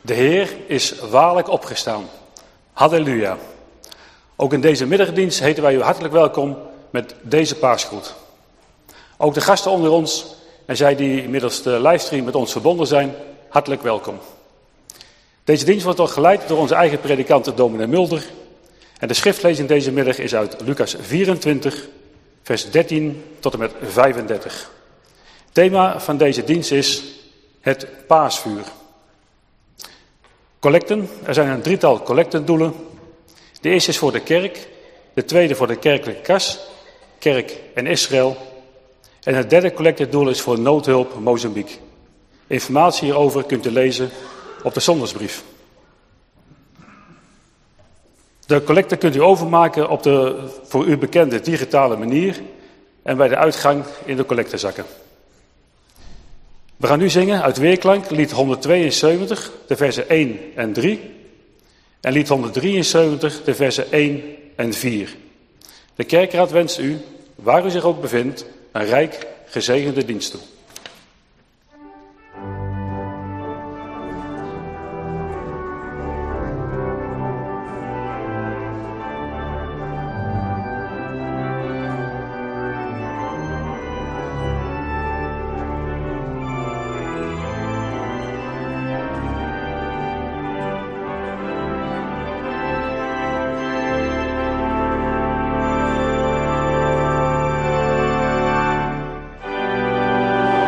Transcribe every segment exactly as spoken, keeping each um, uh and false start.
De Heer is waarlijk opgestaan. Halleluja. Ook in deze middagdienst heten wij u hartelijk welkom met deze paarsgroet. Ook de gasten onder ons en zij die middels de livestream met ons verbonden zijn, hartelijk welkom. Deze dienst wordt ook geleid door onze eigen predikant dominee Mulder. En de schriftlezing deze middag is uit Lucas vierentwintig, vers dertien tot en met vijfendertig. Het thema van deze dienst is het paasvuur. Collecten, er zijn een drietal collectendoelen. De eerste is voor de kerk, de tweede voor de kerkelijke kas, kerk en Israël. En het derde collectedoel is voor noodhulp Mozambique. Informatie hierover kunt u lezen op de zondagsbrief. De collecte kunt u overmaken op de voor u bekende digitale manier en bij de uitgang in de collectezakken. We gaan nu zingen uit Weerklank, lied honderdtweeënzeventig, de versen één en drie. En lied honderddrieënzeventig, de versen één en vier. De kerkraad wenst u, waar u zich ook bevindt, een rijk gezegende dienst toe. Amen.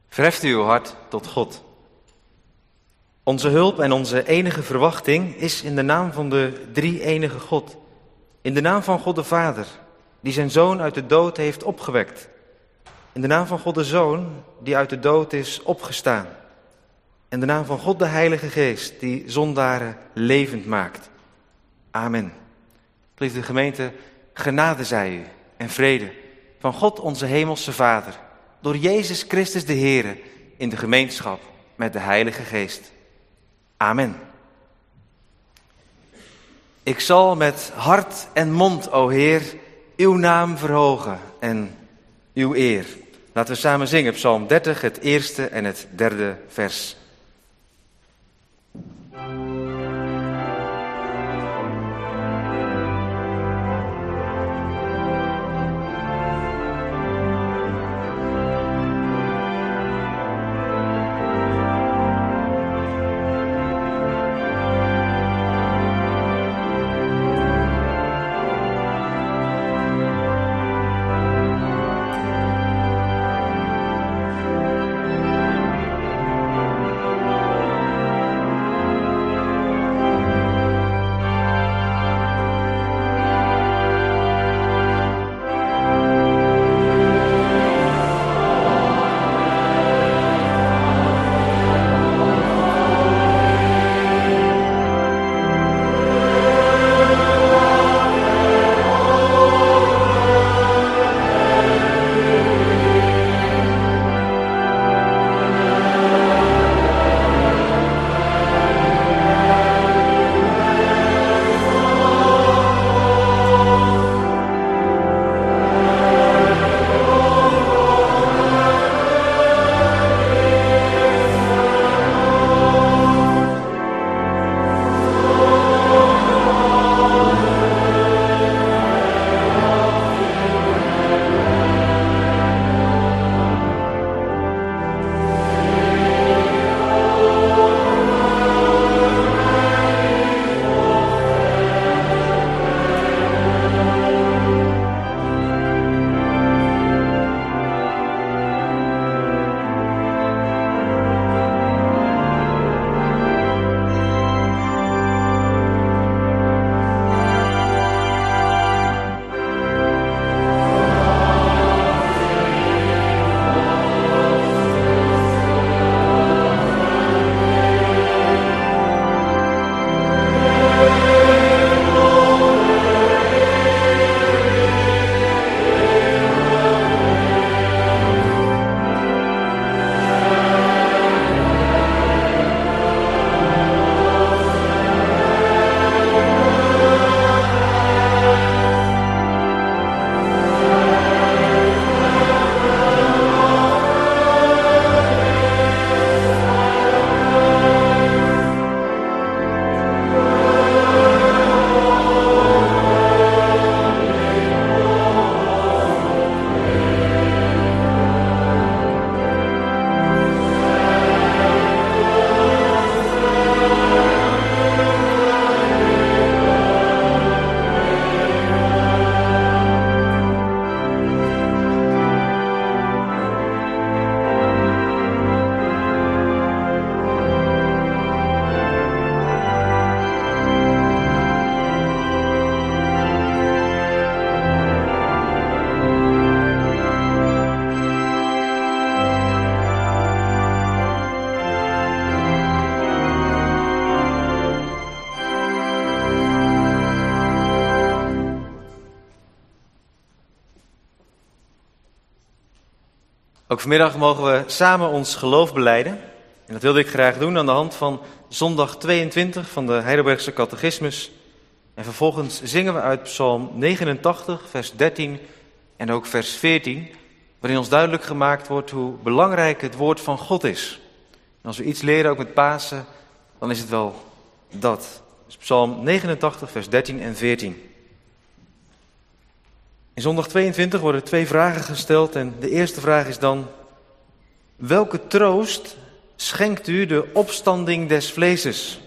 Verheft uw hart tot God. Onze hulp en onze enige verwachting is in de naam van de drie-enige God. In de naam van God de Vader, die zijn Zoon uit de dood heeft opgewekt. In de naam van God de Zoon, die uit de dood is opgestaan. In de naam van God de Heilige Geest, die zondaren levend maakt. Amen. Geliefde gemeente, genade zij u en vrede van God onze hemelse Vader, door Jezus Christus de Heere, in de gemeenschap met de Heilige Geest. Amen. Ik zal met hart en mond, o Heer, uw naam verhogen en uw eer. Laten we samen zingen, Psalm dertig, het eerste en het derde vers. Ook vanmiddag mogen we samen ons geloof belijden. En dat wilde ik graag doen aan de hand van zondag tweeëntwintig van de Heidelbergse Catechismus. En vervolgens zingen we uit Psalm negenentachtig, vers dertien en ook vers veertien, waarin ons duidelijk gemaakt wordt hoe belangrijk het woord van God is. En als we iets leren, ook met Pasen, dan is het wel dat. Dus Psalm negenentachtig, vers dertien en veertien. In zondag tweeëntwintig worden twee vragen gesteld en de eerste vraag is dan: welke troost schenkt u de opstanding des vleeses?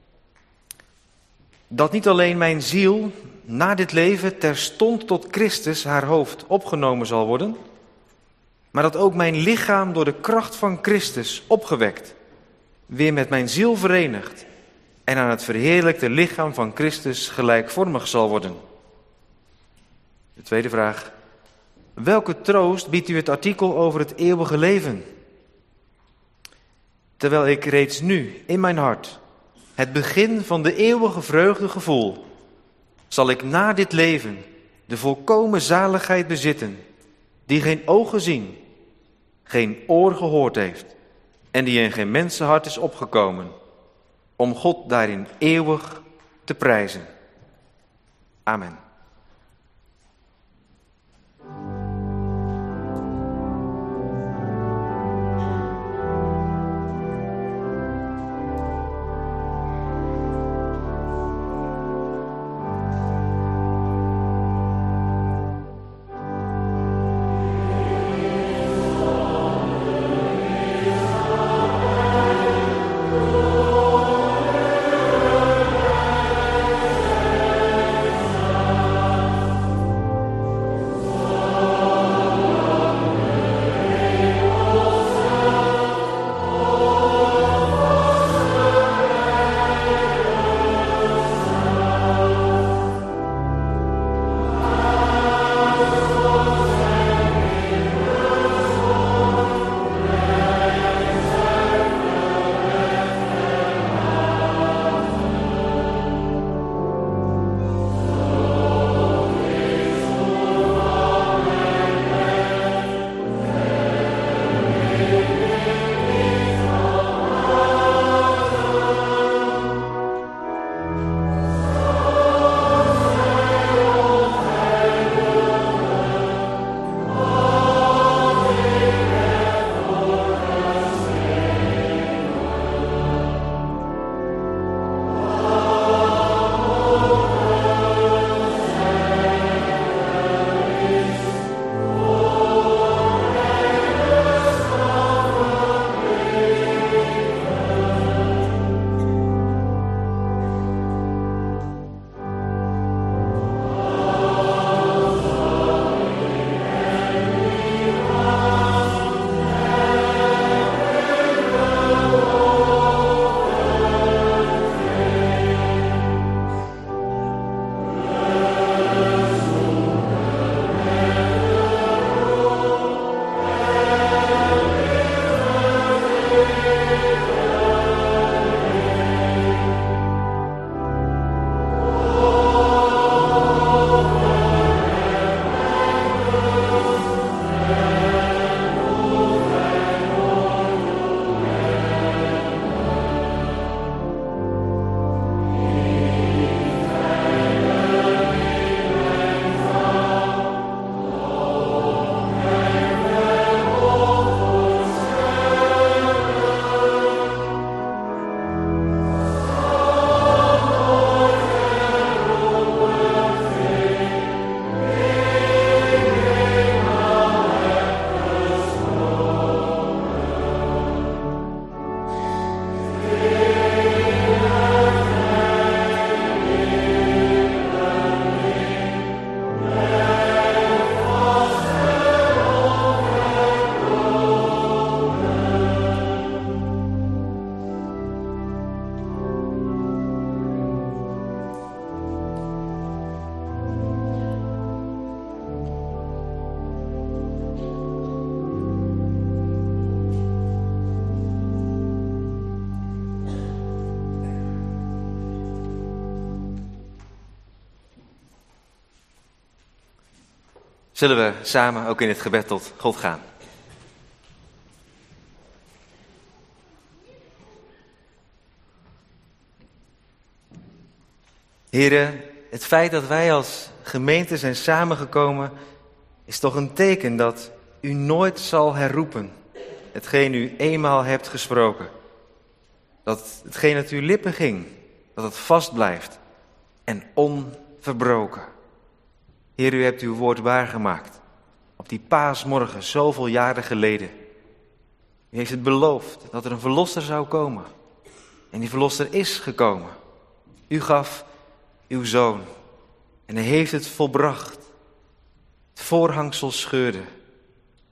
Dat niet alleen mijn ziel na dit leven terstond tot Christus haar hoofd opgenomen zal worden, maar dat ook mijn lichaam door de kracht van Christus opgewekt, weer met mijn ziel verenigd en aan het verheerlijkte lichaam van Christus gelijkvormig zal worden. De tweede vraag. Welke troost biedt u het artikel over het eeuwige leven? Terwijl ik reeds nu in mijn hart het begin van de eeuwige vreugde gevoel, zal ik na dit leven de volkomen zaligheid bezitten, die geen oog gezien, geen oor gehoord heeft en die in geen mensenhart is opgekomen, om God daarin eeuwig te prijzen. Amen. Zullen we samen ook in het gebed tot God gaan? Heren, het feit dat wij als gemeente zijn samengekomen is toch een teken dat u nooit zal herroepen hetgeen u eenmaal hebt gesproken. Dat hetgeen uit uw lippen ging, dat het vast blijft en onverbroken. Heer, u hebt uw woord waargemaakt op die paasmorgen zoveel jaren geleden. U heeft het beloofd dat er een verlosser zou komen. En die verlosser is gekomen. U gaf uw zoon en hij heeft het volbracht. Het voorhangsel scheurde.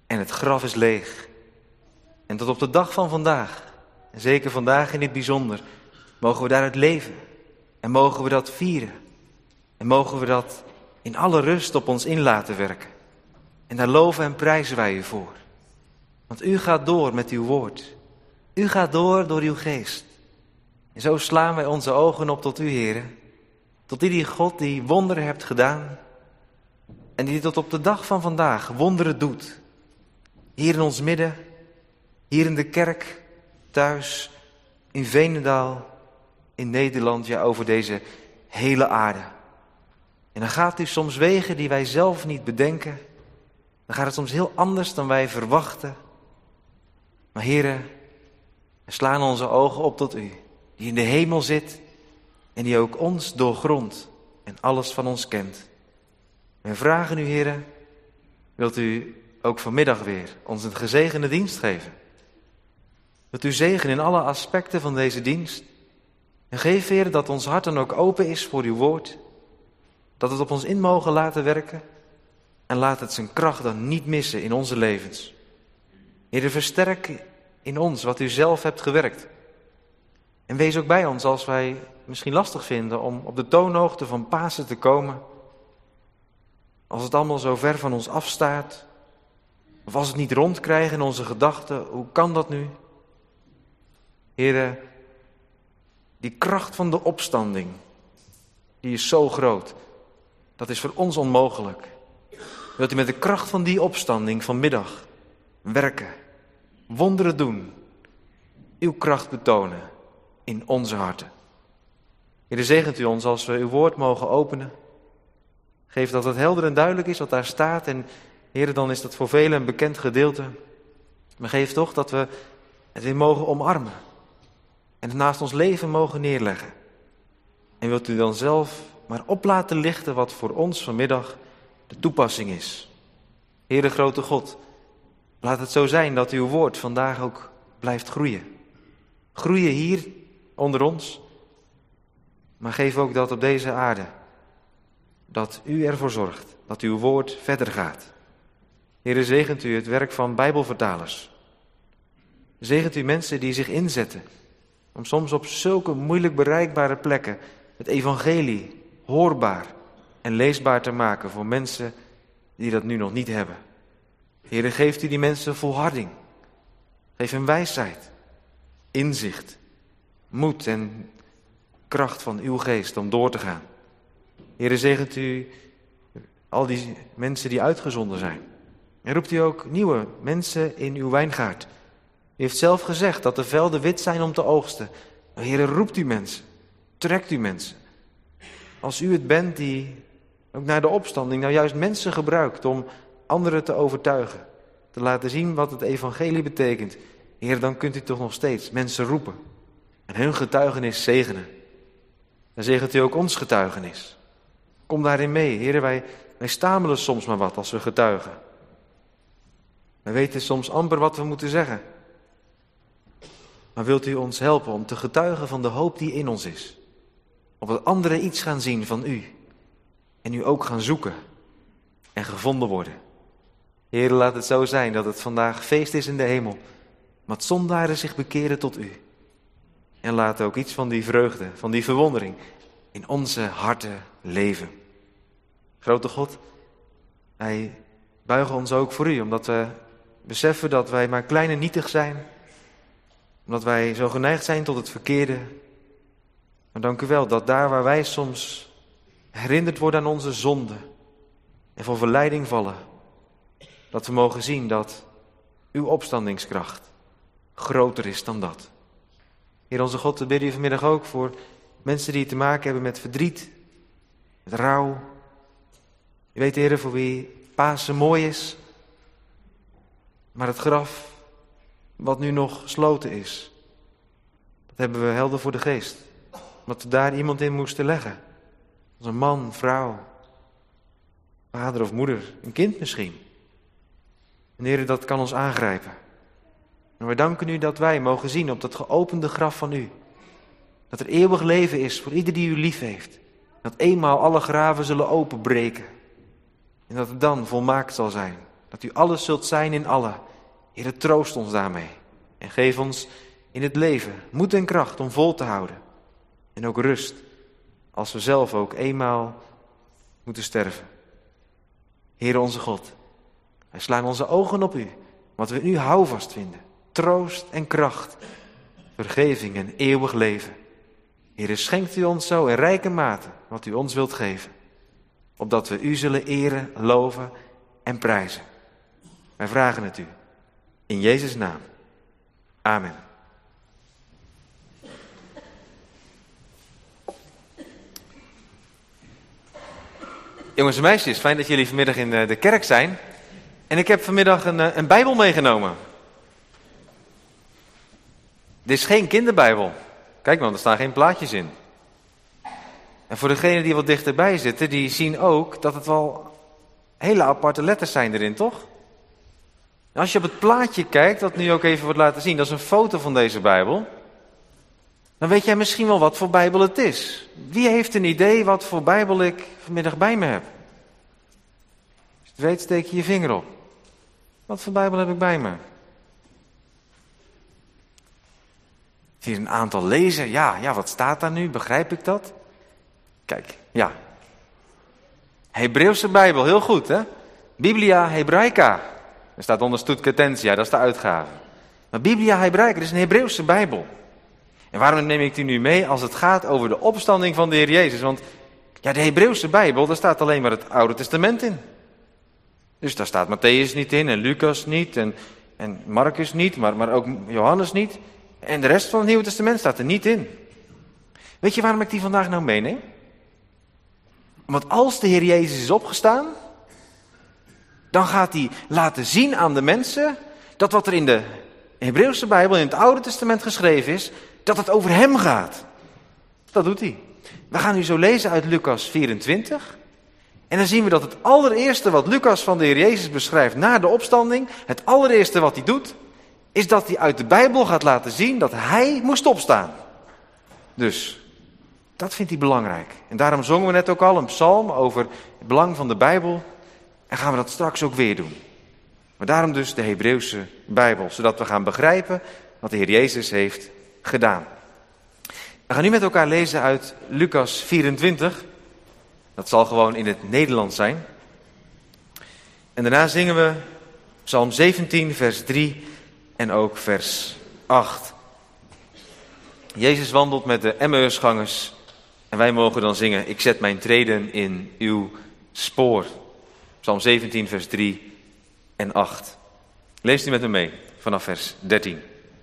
en het graf is leeg. En tot op de dag van vandaag, en zeker vandaag in het bijzonder, mogen we daaruit leven. En mogen we dat vieren. En mogen we dat in alle rust op ons in laten werken. En daar loven en prijzen wij u voor. Want u gaat door met uw woord. U gaat door door uw geest. En zo slaan wij onze ogen op tot u, Heere. Tot u die God die wonderen hebt gedaan. En die tot op de dag van vandaag wonderen doet. Hier in ons midden. Hier in de kerk. Thuis. In Veenendaal. In Nederland. Ja, over deze hele aarde. En dan gaat u soms wegen die wij zelf niet bedenken. Dan gaat het soms heel anders dan wij verwachten. Maar Heere, we slaan onze ogen op tot u. Die in de hemel zit. En die ook ons doorgrondt. En alles van ons kent. We vragen u, Heere, wilt u ook vanmiddag weer ons een gezegende dienst geven? Wilt u zegen in alle aspecten van deze dienst? En geef, Heere, dat ons hart dan ook open is voor uw woord. Dat het op ons in mogen laten werken. En laat het zijn kracht dan niet missen in onze levens. Heere, versterk in ons wat u zelf hebt gewerkt. En wees ook bij ons als wij misschien lastig vinden om op de toonhoogte van Pasen te komen. Als het allemaal zo ver van ons afstaat. Of als we het niet rondkrijgen in onze gedachten. Hoe kan dat nu? Heere, die kracht van de opstanding, die is zo groot. Dat is voor ons onmogelijk. Wilt u met de kracht van die opstanding vanmiddag werken, wonderen doen, uw kracht betonen in onze harten. Heere, zegent u ons als we uw woord mogen openen. Geef dat het helder en duidelijk is wat daar staat. En Heere, dan is dat voor velen een bekend gedeelte. Maar geef toch dat we het weer mogen omarmen. En het naast ons leven mogen neerleggen. En wilt u dan zelf maar op laten lichten wat voor ons vanmiddag de toepassing is. Heere grote God, laat het zo zijn dat uw woord vandaag ook blijft groeien. Groeien hier onder ons. Maar geef ook dat op deze aarde, dat u ervoor zorgt dat uw woord verder gaat. Heere, zegent u het werk van Bijbelvertalers. Zegent u mensen die zich inzetten om soms op zulke moeilijk bereikbare plekken het evangelie hoorbaar en leesbaar te maken voor mensen die dat nu nog niet hebben. Heere, geeft u die mensen volharding. Geef hen wijsheid, inzicht, moed en kracht van uw geest om door te gaan. Heere, zegent u al die mensen die uitgezonden zijn. En roept u ook nieuwe mensen in uw wijngaard. U heeft zelf gezegd dat de velden wit zijn om te oogsten. Maar Heere, roept u mensen, trekt u mensen. Als u het bent die ook na de opstanding nou juist mensen gebruikt om anderen te overtuigen. Te laten zien wat het evangelie betekent. Heer, dan kunt u toch nog steeds mensen roepen. En hun getuigenis zegenen. Dan zegent u ook ons getuigenis. Kom daarin mee. Heer, wij, wij stamelen soms maar wat als we getuigen. Wij weten soms amper wat we moeten zeggen. Maar wilt u ons helpen om te getuigen van de hoop die in ons is. Opdat anderen iets gaan zien van u. En u ook gaan zoeken. En gevonden worden. Heer, laat het zo zijn dat het vandaag feest is in de hemel. Maar zondaren zich bekeren tot u. En laat ook iets van die vreugde, van die verwondering in onze harten leven. Grote God, wij buigen ons ook voor u, omdat we beseffen dat wij maar klein en nietig zijn. Omdat wij zo geneigd zijn tot het verkeerde. Maar dank u wel dat daar waar wij soms herinnerd worden aan onze zonde en voor verleiding vallen, dat we mogen zien dat uw opstandingskracht groter is dan dat. Heer onze God, we bidden u vanmiddag ook voor mensen die te maken hebben met verdriet, met rouw. U weet, Heer, voor wie Pasen mooi is, maar het graf wat nu nog gesloten is, dat hebben we helder voor de geest. Omdat we daar iemand in moesten leggen. Als een man, vrouw, vader of moeder, een kind misschien. En Heer, dat kan ons aangrijpen. En we danken u dat wij mogen zien op dat geopende graf van u. Dat er eeuwig leven is voor ieder die u lief heeft. Dat eenmaal alle graven zullen openbreken. En dat het dan volmaakt zal zijn. Dat Dat u alles zult zijn in allen. Heere, troost ons daarmee. En geef ons in het leven moed en kracht om vol te houden. En ook rust, als we zelf ook eenmaal moeten sterven. Heere onze God, wij slaan onze ogen op u, wat we in u houvast vinden. Troost en kracht, vergeving en eeuwig leven. Heere, schenkt u ons zo in rijke mate wat u ons wilt geven. Opdat we u zullen eren, loven en prijzen. Wij vragen het u. In Jezus' naam. Amen. Jongens en meisjes, fijn dat jullie vanmiddag in de kerk zijn. En ik heb vanmiddag een, een Bijbel meegenomen. Dit is geen kinderbijbel. Kijk man, er staan geen plaatjes in. En voor degenen die wat dichterbij zitten, die zien ook dat het wel hele aparte letters zijn erin, toch? Als je op het plaatje kijkt, dat nu ook even wordt laten zien, dat is een foto van deze Bijbel. Dan weet jij misschien wel wat voor Bijbel het is. Wie heeft een idee wat voor Bijbel ik vanmiddag bij me heb? Als je het weet, steek je je vinger op. Wat voor Bijbel heb ik bij me? Hier een aantal lezen. Ja, ja, wat staat daar nu? Begrijp ik dat? Kijk, ja. Hebreeuwse Bijbel, heel goed hè? Biblia Hebraica. Er staat onder Stuttgartensia, dat is de uitgave. Maar Biblia Hebraica, dat is een Hebreeuwse Bijbel. En waarom neem ik die nu mee als het gaat over de opstanding van de Heer Jezus? Want ja, de Hebreeuwse Bijbel, daar staat alleen maar het Oude Testament in. Dus daar staat Matthäus niet in en Lucas niet en, en Marcus niet, maar, maar ook Johannes niet. En de rest van het Nieuwe Testament staat er niet in. Weet je waarom ik die vandaag nou meeneem? Want als de Heer Jezus is opgestaan, dan gaat hij laten zien aan de mensen dat wat er in de Hebreeuwse Bijbel, in het Oude Testament geschreven is, dat het over hem gaat. Dat doet hij. We gaan nu zo lezen uit Lucas vierentwintig. En dan zien we dat het allereerste wat Lucas van de Heer Jezus beschrijft na de opstanding, het allereerste wat hij doet, is dat hij uit de Bijbel gaat laten zien dat hij moest opstaan. Dus, dat vindt hij belangrijk. En daarom zongen we net ook al een psalm over het belang van de Bijbel. En gaan we dat straks ook weer doen. Maar daarom dus de Hebreeuwse Bijbel, zodat we gaan begrijpen wat de Heer Jezus heeft gedaan. We gaan nu met elkaar lezen uit Lucas vierentwintig. Dat zal gewoon in het Nederlands zijn. En daarna zingen we Psalm zeventien, vers drie en ook vers acht. Jezus wandelt met de Emmausgangers en wij mogen dan zingen: ik zet mijn treden in uw spoor. Psalm zeventien, vers drie en acht. Lees u met me mee vanaf vers dertien.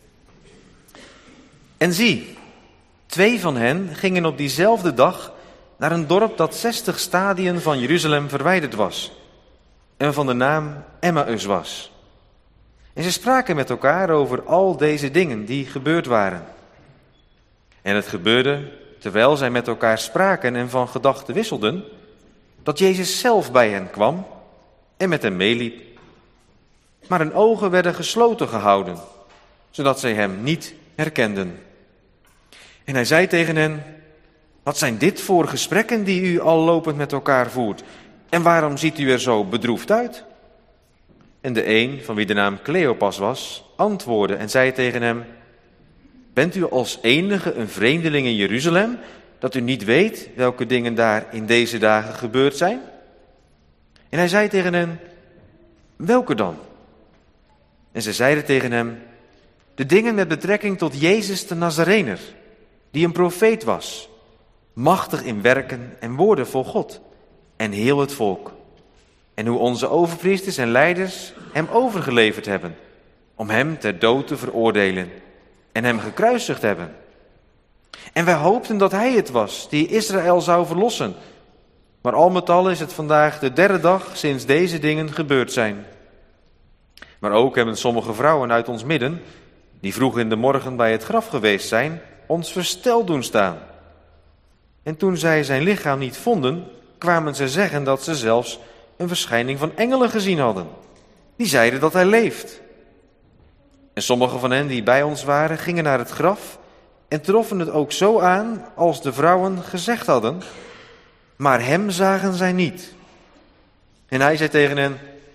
En zie, twee van hen gingen op diezelfde dag naar een dorp dat zestig stadien van Jeruzalem verwijderd was en van de naam Emmaus was. En ze spraken met elkaar over al deze dingen die gebeurd waren. En het gebeurde, terwijl zij met elkaar spraken en van gedachten wisselden, dat Jezus zelf bij hen kwam en met hen meeliep. Maar hun ogen werden gesloten gehouden, zodat zij hem niet herkenden. En hij zei tegen hen: wat zijn dit voor gesprekken die u al lopend met elkaar voert? En waarom ziet u er zo bedroefd uit? En de een, van wie de naam Cleopas was, antwoordde en zei tegen hem: bent u als enige een vreemdeling in Jeruzalem, dat u niet weet welke dingen daar in deze dagen gebeurd zijn? En hij zei tegen hen: welke dan? En ze zeiden tegen hem: de dingen met betrekking tot Jezus de Nazarener, die een profeet was, machtig in werken en woorden voor God en heel het volk. En hoe onze overpriesters en leiders hem overgeleverd hebben, om hem ter dood te veroordelen en hem gekruisigd hebben. En wij hoopten dat hij het was die Israël zou verlossen. Maar al met al is het vandaag de derde dag sinds deze dingen gebeurd zijn. Maar ook hebben sommige vrouwen uit ons midden, die vroeg in de morgen bij het graf geweest zijn, ons versteld doen staan. En toen zij zijn lichaam niet vonden, kwamen ze zeggen dat ze zelfs een verschijning van engelen gezien hadden. Die zeiden dat hij leeft. En sommige van hen die bij ons waren, gingen naar het graf en troffen het ook zo aan als de vrouwen gezegd hadden. Maar hem zagen zij niet. En hij zei tegen hen: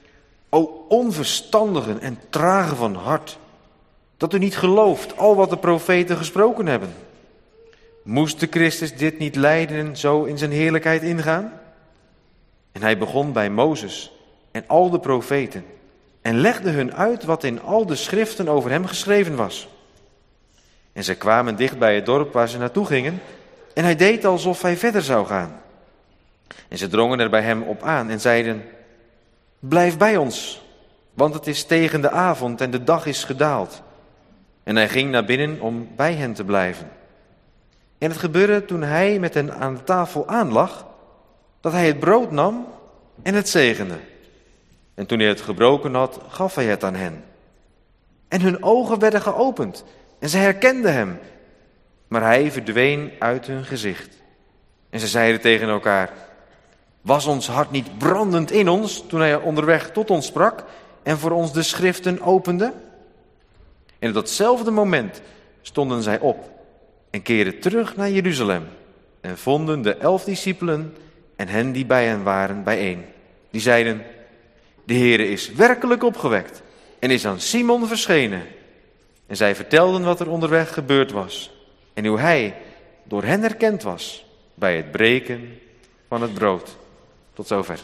O onverstandigen en tragen van hart, dat u niet gelooft al wat de profeten gesproken hebben. Moest de Christus dit niet lijden en zo in zijn heerlijkheid ingaan? En hij begon bij Mozes en al de profeten en legde hun uit wat in al de schriften over hem geschreven was. En zij kwamen dicht bij het dorp waar ze naartoe gingen en hij deed alsof hij verder zou gaan. En ze drongen er bij hem op aan en zeiden: blijf bij ons, want het is tegen de avond en de dag is gedaald. En hij ging naar binnen om bij hen te blijven. En het gebeurde toen hij met hen aan de tafel aanlag, dat hij het brood nam en het zegende. En toen hij het gebroken had, gaf hij het aan hen. En hun ogen werden geopend en zij herkenden hem. Maar hij verdween uit hun gezicht. En ze zeiden tegen elkaar: was ons hart niet brandend in ons toen hij onderweg tot ons sprak en voor ons de schriften opende? En op datzelfde moment stonden zij op en keerden terug naar Jeruzalem en vonden de elf discipelen en hen die bij hen waren bijeen. Die zeiden: de Heere is werkelijk opgewekt en is aan Simon verschenen. En zij vertelden wat er onderweg gebeurd was en hoe hij door hen herkend was bij het breken van het brood. Tot zover.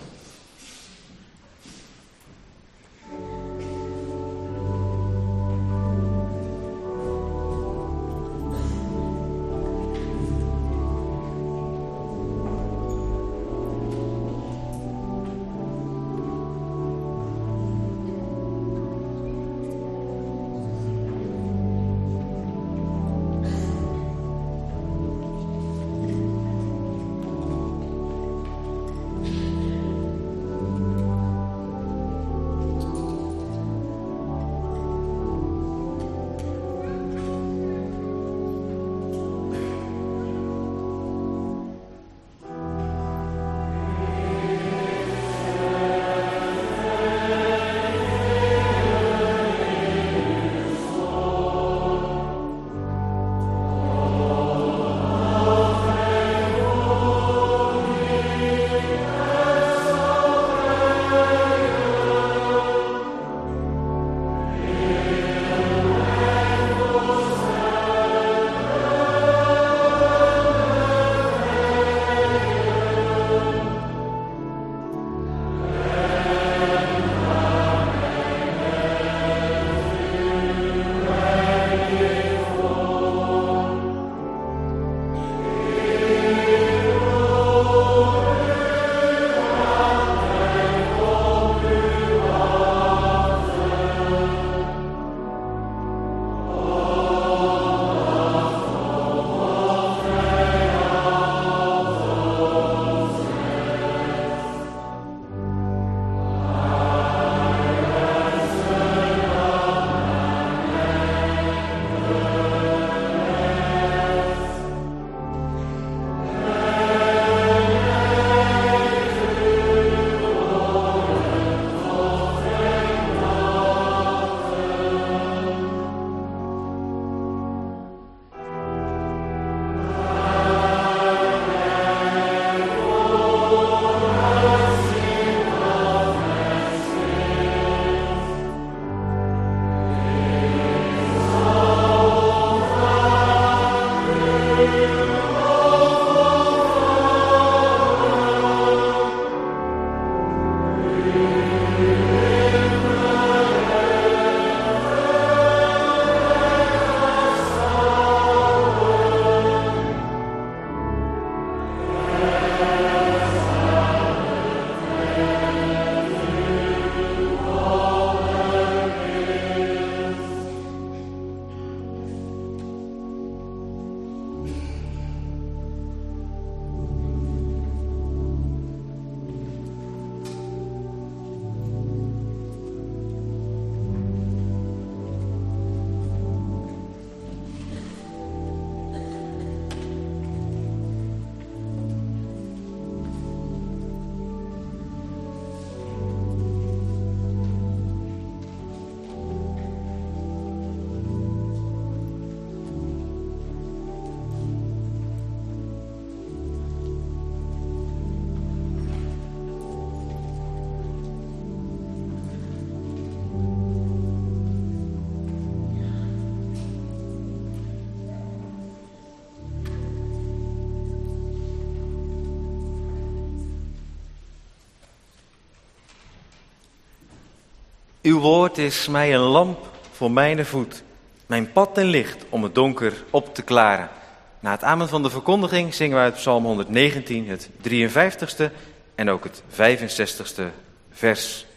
Uw woord is mij een lamp voor mijn voet, mijn pad en licht om het donker op te klaren. Na het amen van de verkondiging zingen we uit Psalm honderdnegentien het drieënvijftigste en ook het vijfenzestigste vers.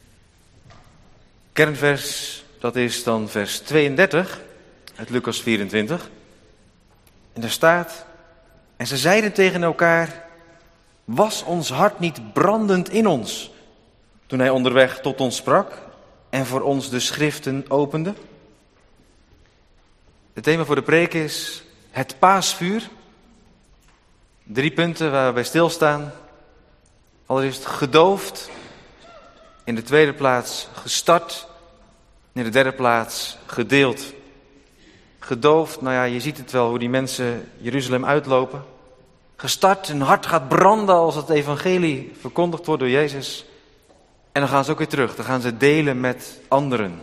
Kernvers, dat is dan vers tweeëndertig uit Lucas vierentwintig. En daar staat: en ze zeiden tegen elkaar: was ons hart niet brandend in ons, toen hij onderweg tot ons sprak en voor ons de schriften opende? Het thema voor de preek is het paasvuur. Drie punten waar we bij stilstaan. Allereerst gedoofd. In de tweede plaats gestart. In de derde plaats gedeeld. Gedoofd, nou ja, je ziet het wel hoe die mensen Jeruzalem uitlopen. Gestart, hun hart gaat branden als het evangelie verkondigd wordt door Jezus. En dan gaan ze ook weer terug, dan gaan ze delen met anderen.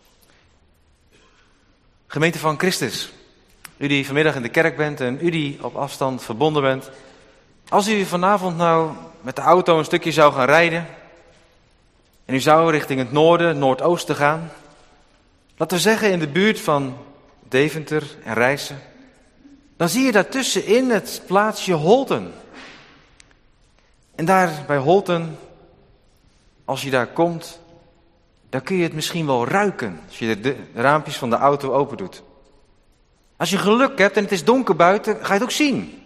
Gemeente van Christus, u die vanmiddag in de kerk bent en u die op afstand verbonden bent. Als u vanavond nou met de auto een stukje zou gaan rijden en u zou richting het noorden, noordoosten gaan. Laten we zeggen in de buurt van Deventer en Rijssen. Dan zie je daartussenin het plaatsje Holten. En daar bij Holten, als je daar komt, dan kun je het misschien wel ruiken als je de raampjes van de auto open doet. Als je geluk hebt en het is donker buiten, ga je het ook zien.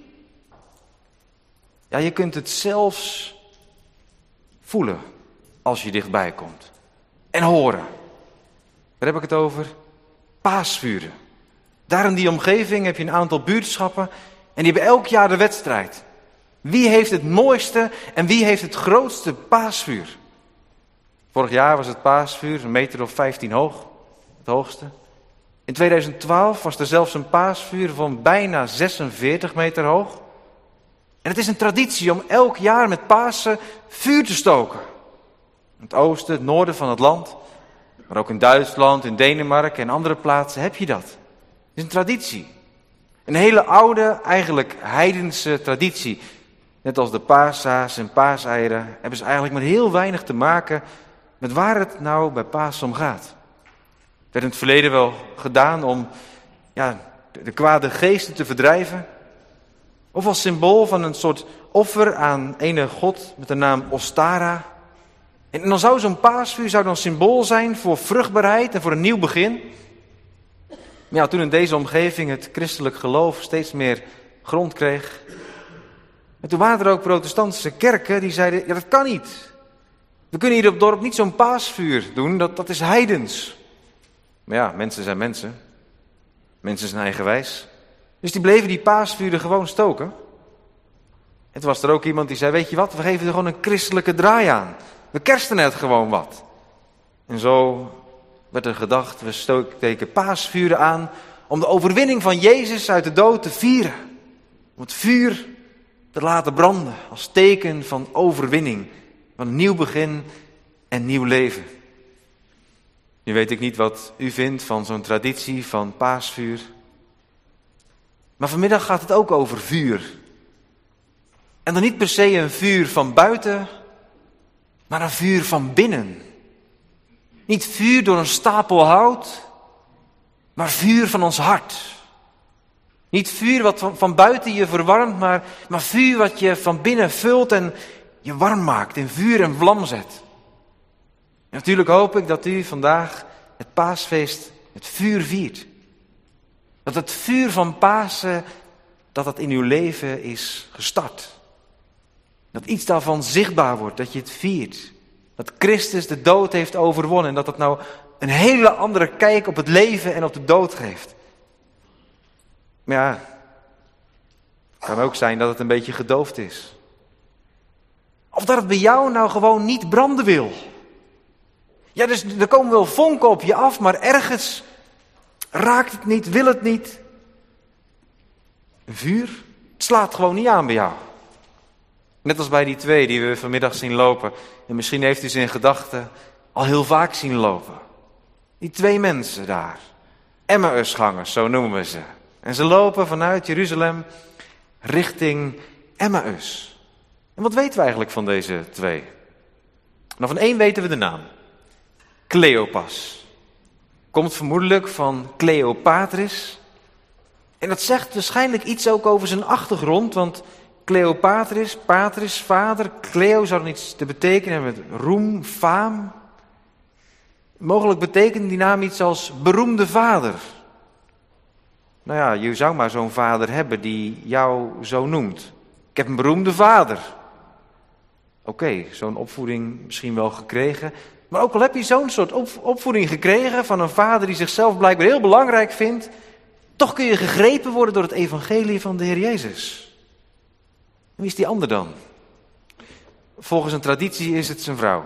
Ja, je kunt het zelfs voelen als je dichtbij komt. En horen. Daar heb ik het over. Paasvuren. Daar in die omgeving heb je een aantal buurtschappen en die hebben elk jaar de wedstrijd. Wie heeft het mooiste en wie heeft het grootste paasvuur? Vorig jaar was het paasvuur een meter of vijftien hoog, het hoogste. In tweeduizend twaalf was er zelfs een paasvuur van bijna zesenveertig meter hoog. En het is een traditie om elk jaar met Pasen vuur te stoken. In het oosten, het noorden van het land, maar ook in Duitsland, in Denemarken en andere plaatsen heb je dat. Het is een traditie. Een hele oude, eigenlijk heidense traditie. Net als de paashaas en paaseieren hebben ze eigenlijk met heel weinig te maken met waar het nou bij Pasen om gaat. Het werd in het verleden wel gedaan om ja, de, de kwade geesten te verdrijven. Of als symbool van een soort offer aan ene god met de naam Ostara. En dan zou zo'n paasvuur zou dan symbool zijn voor vruchtbaarheid en voor een nieuw begin. Maar ja, toen in deze omgeving het christelijk geloof steeds meer grond kreeg. En toen waren er ook protestantse kerken die zeiden, ja dat kan niet. We kunnen hier op het dorp niet zo'n paasvuur doen, dat, dat is heidens. Maar ja, mensen zijn mensen. Mensen zijn eigenwijs. Dus die bleven die paasvuren gewoon stoken. En toen was er ook iemand die zei, weet je wat, we geven er gewoon een christelijke draai aan. We kersten het gewoon wat. En zo werd er gedacht, we steken paasvuren aan om de overwinning van Jezus uit de dood te vieren. Om het vuur te laten branden als teken van overwinning. Van een nieuw begin en nieuw leven. Nu weet ik niet wat u vindt van zo'n traditie van paasvuur. Maar vanmiddag gaat het ook over vuur. En dan niet per se een vuur van buiten, maar een vuur van binnen. Niet vuur door een stapel hout, maar vuur van ons hart. Niet vuur wat van, van buiten je verwarmt, maar, maar vuur wat je van binnen vult en je warm maakt, in vuur en vlam zet. En natuurlijk hoop ik dat u vandaag het paasfeest met vuur viert. Dat het vuur van Pasen, dat dat in uw leven is gestart. Dat iets daarvan zichtbaar wordt, dat je het viert. Dat Christus de dood heeft overwonnen en dat dat nou een hele andere kijk op het leven en op de dood geeft. Maar ja, het kan ook zijn dat het een beetje gedoofd is. Of dat het bij jou nou gewoon niet branden wil. Ja, dus er komen wel vonken op je af, maar ergens raakt het niet, wil het niet. Een vuur, het slaat gewoon niet aan bij jou. Net als bij die twee die we vanmiddag zien lopen. En misschien heeft u ze in gedachten al heel vaak zien lopen. Die twee mensen daar. Emmausgangers, zo noemen we ze. En ze lopen vanuit Jeruzalem richting Emmaus. En wat weten we eigenlijk van deze twee? Nou, van één weten we de naam. Cleopas. Komt vermoedelijk van Cleopatris. En dat zegt waarschijnlijk iets ook over zijn achtergrond, want Cleopatris, patris, vader, Cleo zou dan iets te betekenen met roem, faam. Mogelijk betekent die naam iets als beroemde vader. Nou ja, je zou maar zo'n vader hebben die jou zo noemt. Ik heb een beroemde vader. Oké, okay, zo'n opvoeding misschien wel gekregen. Maar ook al heb je zo'n soort opvoeding gekregen van een vader die zichzelf blijkbaar heel belangrijk vindt, toch kun je gegrepen worden door het evangelie van de Heer Jezus. En wie is die ander dan? Volgens een traditie is het zijn vrouw.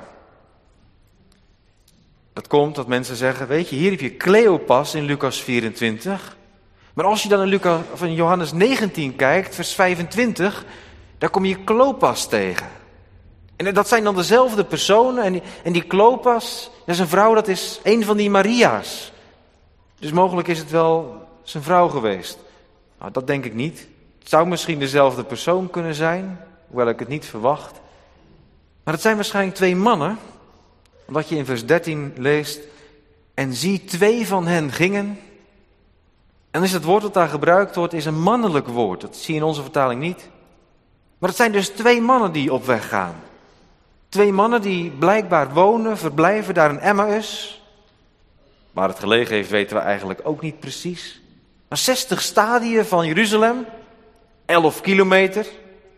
Dat komt dat mensen zeggen, weet je, hier heb je Cleopas in Lucas vierentwintig. Maar als je dan in, Lucas, of in Johannes negentien kijkt, vers vijfentwintig, daar kom je Clopas tegen. En dat zijn dan dezelfde personen. En die, en die Clopas, dat is een vrouw, dat is een van die Maria's. Dus mogelijk is het wel zijn vrouw geweest. Nou, dat denk ik niet. Het zou misschien dezelfde persoon kunnen zijn, hoewel ik het niet verwacht. Maar het zijn waarschijnlijk twee mannen. Omdat je in vers dertien leest, en zie, twee van hen gingen. En is het woord dat daar gebruikt wordt, is een mannelijk woord. Dat zie je in onze vertaling niet. Maar het zijn dus twee mannen die op weg gaan. Twee mannen die blijkbaar wonen, verblijven daar in Emmaus. Waar het gelegen heeft weten we eigenlijk ook niet precies. Maar zestig stadien van Jeruzalem, elf kilometer.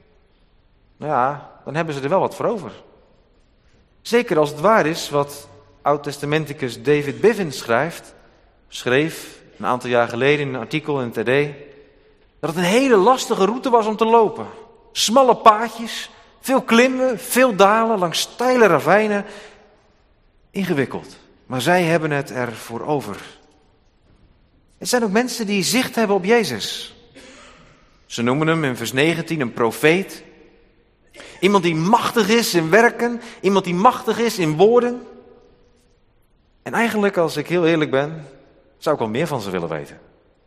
Nou ja, dan hebben ze er wel wat voor over. Zeker als het waar is wat oud-testamenticus David Bivens schrijft, schreef een aantal jaar geleden in een artikel in het R D, dat het een hele lastige route was om te lopen. Smalle paadjes, veel klimmen, veel dalen, langs steile ravijnen. Ingewikkeld. Maar zij hebben het ervoor over. Het zijn ook mensen die zicht hebben op Jezus. Ze noemen hem in vers negentien een profeet. Iemand die machtig is in werken. Iemand die machtig is in woorden. En eigenlijk, als ik heel eerlijk ben, zou ik wel meer van ze willen weten.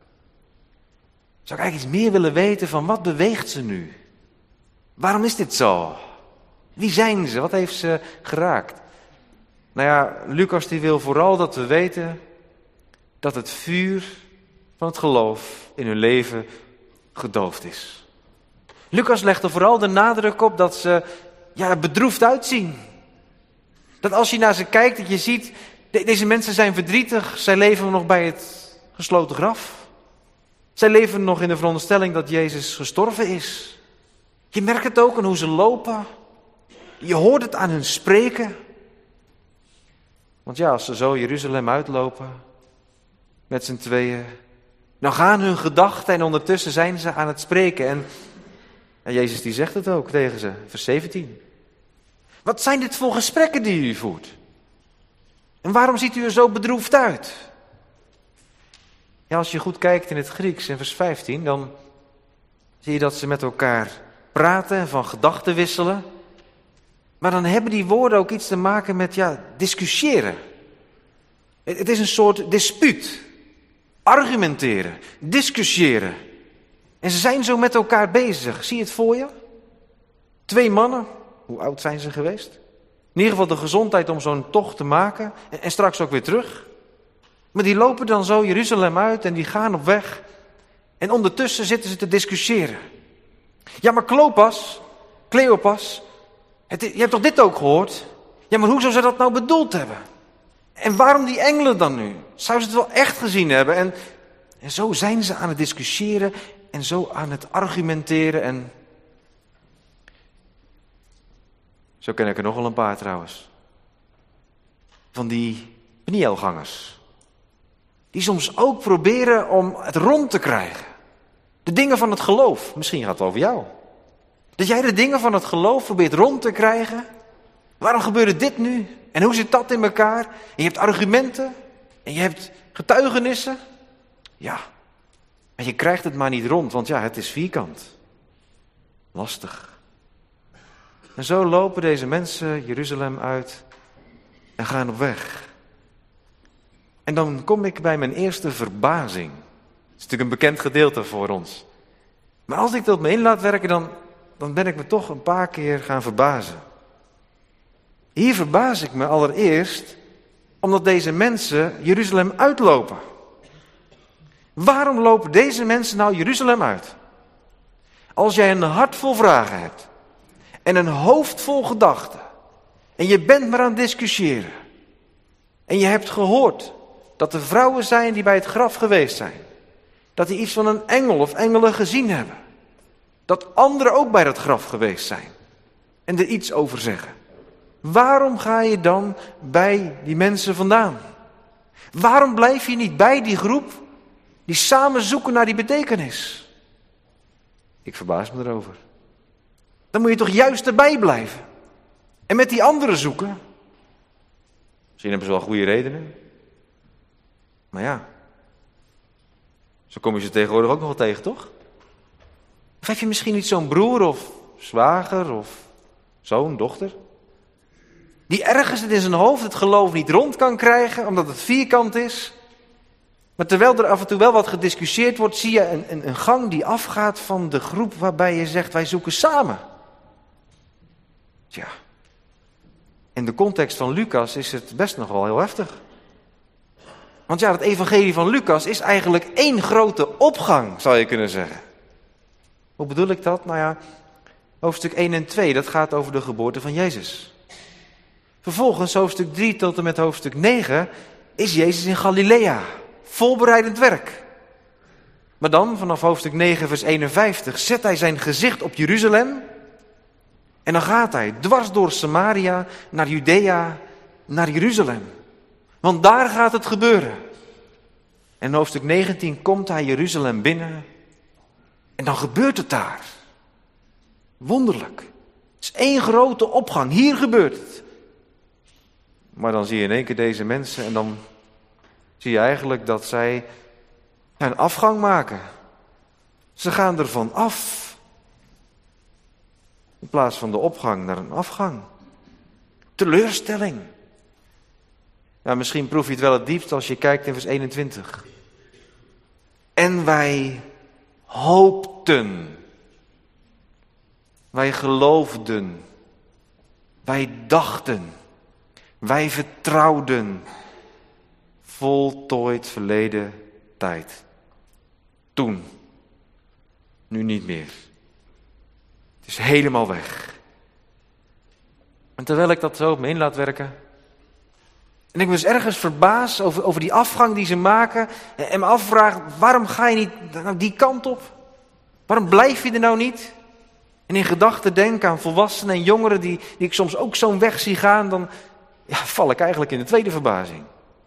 Zou ik eigenlijk iets meer willen weten van wat beweegt ze nu? Waarom is dit zo? Wie zijn ze? Wat heeft ze geraakt? Nou ja, Lucas die wil vooral dat we weten dat het vuur van het geloof in hun leven gedoofd is. Lucas legt er vooral de nadruk op dat ze ja, bedroefd uitzien. Dat als je naar ze kijkt, dat je ziet, de, deze mensen zijn verdrietig, zij leven nog bij het gesloten graf. Zij leven nog in de veronderstelling dat Jezus gestorven is. Je merkt het ook aan hoe ze lopen. Je hoort het aan hun spreken. Want ja, als ze zo Jeruzalem uitlopen, met z'n tweeën, dan gaan hun gedachten en ondertussen zijn ze aan het spreken. En, en Jezus die zegt het ook tegen ze, vers zeventien. Wat zijn dit voor gesprekken die u voert? En waarom ziet u er zo bedroefd uit? Ja, als je goed kijkt in het Grieks in vers vijftien, dan zie je dat ze met elkaar praten en van gedachten wisselen. Maar dan hebben die woorden ook iets te maken met, ja, discussiëren. Het is een soort dispuut. Argumenteren, discussiëren. En ze zijn zo met elkaar bezig. Zie je het voor je? Twee mannen. Hoe oud zijn ze geweest? In ieder geval de gezondheid om zo'n tocht te maken. En, en straks ook weer terug. Maar die lopen dan zo Jeruzalem uit en die gaan op weg. En ondertussen zitten ze te discussiëren. Ja, maar Clopas, Cleopas, het, je hebt toch dit ook gehoord? Ja, maar hoe zou ze dat nou bedoeld hebben? En waarom die engelen dan nu? Zou ze het wel echt gezien hebben? En, en zo zijn ze aan het discussiëren en zo aan het argumenteren. En zo ken ik er nog wel een paar trouwens. Van die pnielgangers. Die soms ook proberen om het rond te krijgen. De dingen van het geloof. Misschien gaat het over jou. Dat jij de dingen van het geloof probeert rond te krijgen. Waarom gebeurde dit nu? En hoe zit dat in elkaar? En je hebt argumenten. En je hebt getuigenissen. Ja. En je krijgt het maar niet rond. Want ja, het is vierkant. Lastig. En zo lopen deze mensen Jeruzalem uit. En gaan op weg. En dan kom ik bij mijn eerste verbazing. Het is natuurlijk een bekend gedeelte voor ons. Maar als ik dat me in laat werken, dan, dan ben ik me toch een paar keer gaan verbazen. Hier verbaas ik me allereerst Omdat deze mensen Jeruzalem uitlopen. Waarom lopen deze mensen nou Jeruzalem uit? Als jij een hart vol vragen hebt en een hoofd vol gedachten en je bent maar aan het discussiëren en je hebt gehoord dat er vrouwen zijn die bij het graf geweest zijn, dat die iets van een engel of engelen gezien hebben, dat anderen ook bij dat graf geweest zijn en er iets over zeggen. Waarom ga je dan bij die mensen vandaan? Waarom blijf je niet bij die groep die samen zoeken naar die betekenis? Ik verbaas me erover. Dan moet je toch juist erbij blijven. En met die anderen zoeken. Misschien hebben ze wel goede redenen. Maar ja. Zo kom je ze tegenwoordig ook nog wel tegen, toch? Of heb je misschien niet zo'n broer of zwager of zoon, dochter, die ergens het in zijn hoofd het geloof niet rond kan krijgen, omdat het vierkant is. Maar terwijl er af en toe wel wat gediscussieerd wordt, zie je een, een, een gang die afgaat van de groep waarbij je zegt, wij zoeken samen. Tja, in de context van Lucas is het best nog wel heel heftig. Want ja, het evangelie van Lucas is eigenlijk één grote opgang, zou je kunnen zeggen. Hoe bedoel ik dat? Nou ja, hoofdstuk één en twee, dat gaat over de geboorte van Jezus. Vervolgens, hoofdstuk drie tot en met hoofdstuk negen, is Jezus in Galilea. Voorbereidend werk. Maar dan, vanaf hoofdstuk negen vers eenenvijftig, zet hij zijn gezicht op Jeruzalem. En dan gaat hij dwars door Samaria naar Judea, naar Jeruzalem. Want daar gaat het gebeuren. En in hoofdstuk negentien komt hij Jeruzalem binnen. En dan gebeurt het daar. Wonderlijk. Het is één grote opgang. Hier gebeurt het. Maar dan zie je in één keer deze mensen en dan zie je eigenlijk dat zij een afgang maken. Ze gaan ervan af. In plaats van de opgang naar een afgang. Teleurstelling. Ja, misschien proef je het wel het diepst als je kijkt in vers eenentwintig. En wij hoopten. Wij geloofden. Wij dachten. Wij vertrouwden. Voltooid verleden tijd. Toen. Nu niet meer. Het is helemaal weg. En terwijl ik dat zo op me in laat werken, en ik me dus ergens verbaas over, over die afgang die ze maken, en me afvraag, waarom ga je niet nou die kant op? Waarom blijf je er nou niet? En in gedachten denk aan volwassenen en jongeren die, die ik soms ook zo'n weg zie gaan, dan ja, val ik eigenlijk in de tweede verbazing.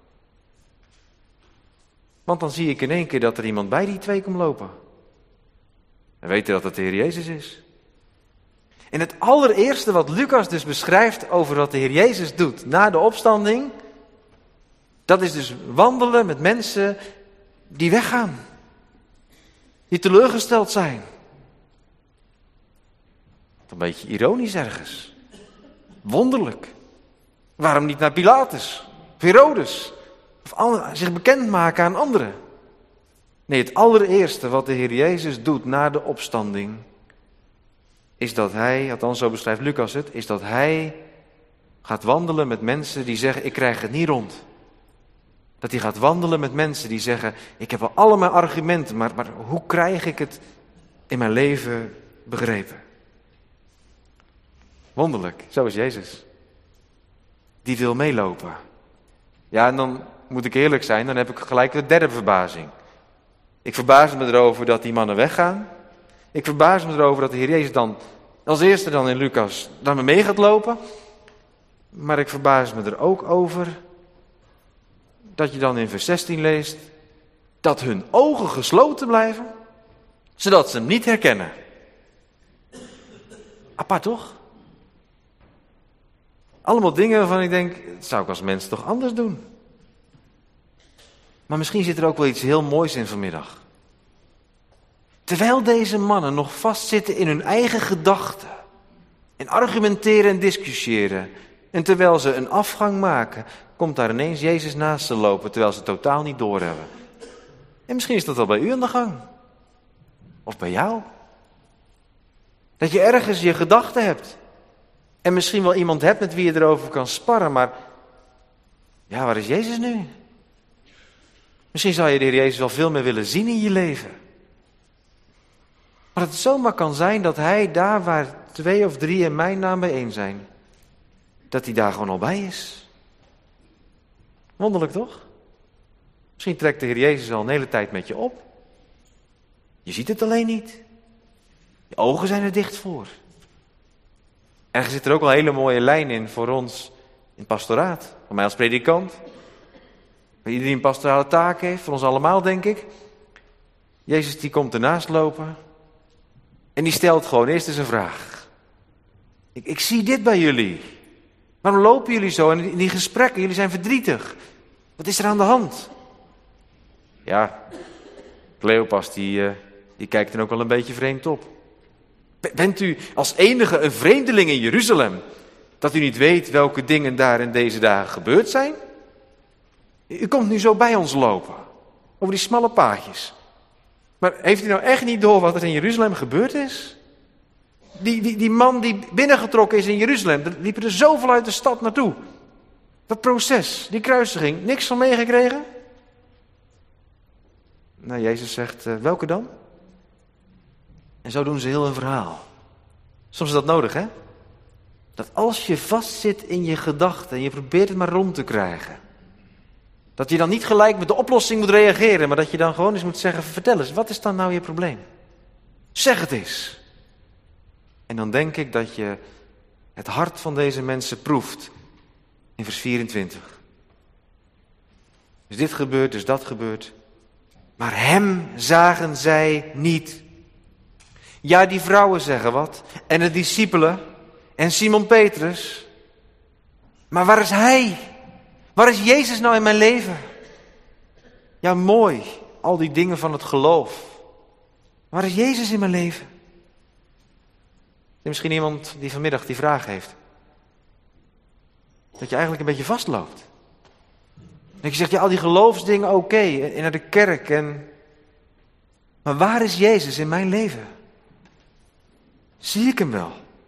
Want dan zie ik in één keer dat er iemand bij die twee komt lopen. En weten dat het de Heer Jezus is. En het allereerste wat Lucas dus beschrijft over wat de Heer Jezus doet na de opstanding, dat is dus wandelen met mensen die weggaan. Die teleurgesteld zijn. Een beetje ironisch ergens. Wonderlijk. Waarom niet naar Pilatus, of Herodes, of andere, zich bekendmaken aan anderen? Nee, het allereerste wat de Heer Jezus doet na de opstanding, is dat hij, althans zo beschrijft Lucas het, is dat hij gaat wandelen met mensen die zeggen, ik krijg het niet rond. Dat hij gaat wandelen met mensen die zeggen, ik heb wel allemaal argumenten, maar, maar hoe krijg ik het in mijn leven begrepen? Wonderlijk, zo is Jezus. Die wil meelopen. Ja, en dan moet ik eerlijk zijn, dan heb ik gelijk de derde verbazing. Ik verbaas me erover dat die mannen weggaan. Ik verbaas me erover dat de Heer Jezus dan als eerste dan in Lucas naar me mee gaat lopen. Maar ik verbaas me er ook over dat je dan in vers zestien leest dat hun ogen gesloten blijven, zodat ze hem niet herkennen. Apart toch? Allemaal dingen waarvan ik denk, dat zou ik als mens toch anders doen. Maar misschien zit er ook wel iets heel moois in vanmiddag. Terwijl deze mannen nog vastzitten in hun eigen gedachten, en argumenteren en discussiëren, en terwijl ze een afgang maken, komt daar ineens Jezus naast ze lopen, terwijl ze het totaal niet doorhebben. En misschien is dat wel bij u aan de gang. Of bij jou. Dat je ergens je gedachten hebt. En misschien wel iemand hebt met wie je erover kan sparren, maar Ja, waar is Jezus nu? Misschien zou je de Heer Jezus wel veel meer willen zien in je leven. Maar het zomaar kan zijn dat hij daar waar twee of drie in mijn naam bijeen zijn, dat hij daar gewoon al bij is. Wonderlijk toch? Misschien trekt de Heer Jezus al een hele tijd met je op. Je ziet het alleen niet. Je ogen zijn er dicht voor. Ergens zit er ook wel een hele mooie lijn in voor ons in het pastoraat. Voor mij als predikant. Voor iedereen die een pastorale taak heeft. Voor ons allemaal, denk ik. Jezus die komt ernaast lopen. En die stelt gewoon eerst eens een vraag. Ik, ik zie dit bij jullie. Waarom lopen jullie zo in die, in die gesprekken? Jullie zijn verdrietig. Wat is er aan de hand? Ja, Cleopas die, uh, die kijkt er ook wel een beetje vreemd op. Bent u als enige een vreemdeling in Jeruzalem, dat u niet weet welke dingen daar in deze dagen gebeurd zijn? U komt nu zo bij ons lopen, over die smalle paadjes. Maar heeft u nou echt niet door wat er in Jeruzalem gebeurd is? Die, die, die man die binnengetrokken is in Jeruzalem, er liepen er zoveel uit de stad naartoe. Dat proces, die kruisiging, niks van meegekregen? Nou, Jezus zegt, uh, welke dan? En zo doen ze heel een verhaal. Soms is dat nodig, hè? Dat als je vastzit in je gedachten en je probeert het maar rond te krijgen, dat je dan niet gelijk met de oplossing moet reageren, maar dat je dan gewoon eens moet zeggen, vertel eens, wat is dan nou je probleem? Zeg het eens. En dan denk ik dat je het hart van deze mensen proeft in vers vierentwintig. Dus dit gebeurt, dus dat gebeurt. Maar hem zagen zij niet. Ja, die vrouwen zeggen wat. En de discipelen. En Simon Petrus. Maar waar is hij? Waar is Jezus nou in mijn leven? Ja, mooi. Al die dingen van het geloof. Waar is Jezus in mijn leven? Er is misschien iemand die vanmiddag die vraag heeft. Dat je eigenlijk een beetje vastloopt. Dat je zegt, ja, al die geloofsdingen oké. Okay, en naar de kerk. En... Maar waar is Jezus in mijn leven? Zie ik hem wel?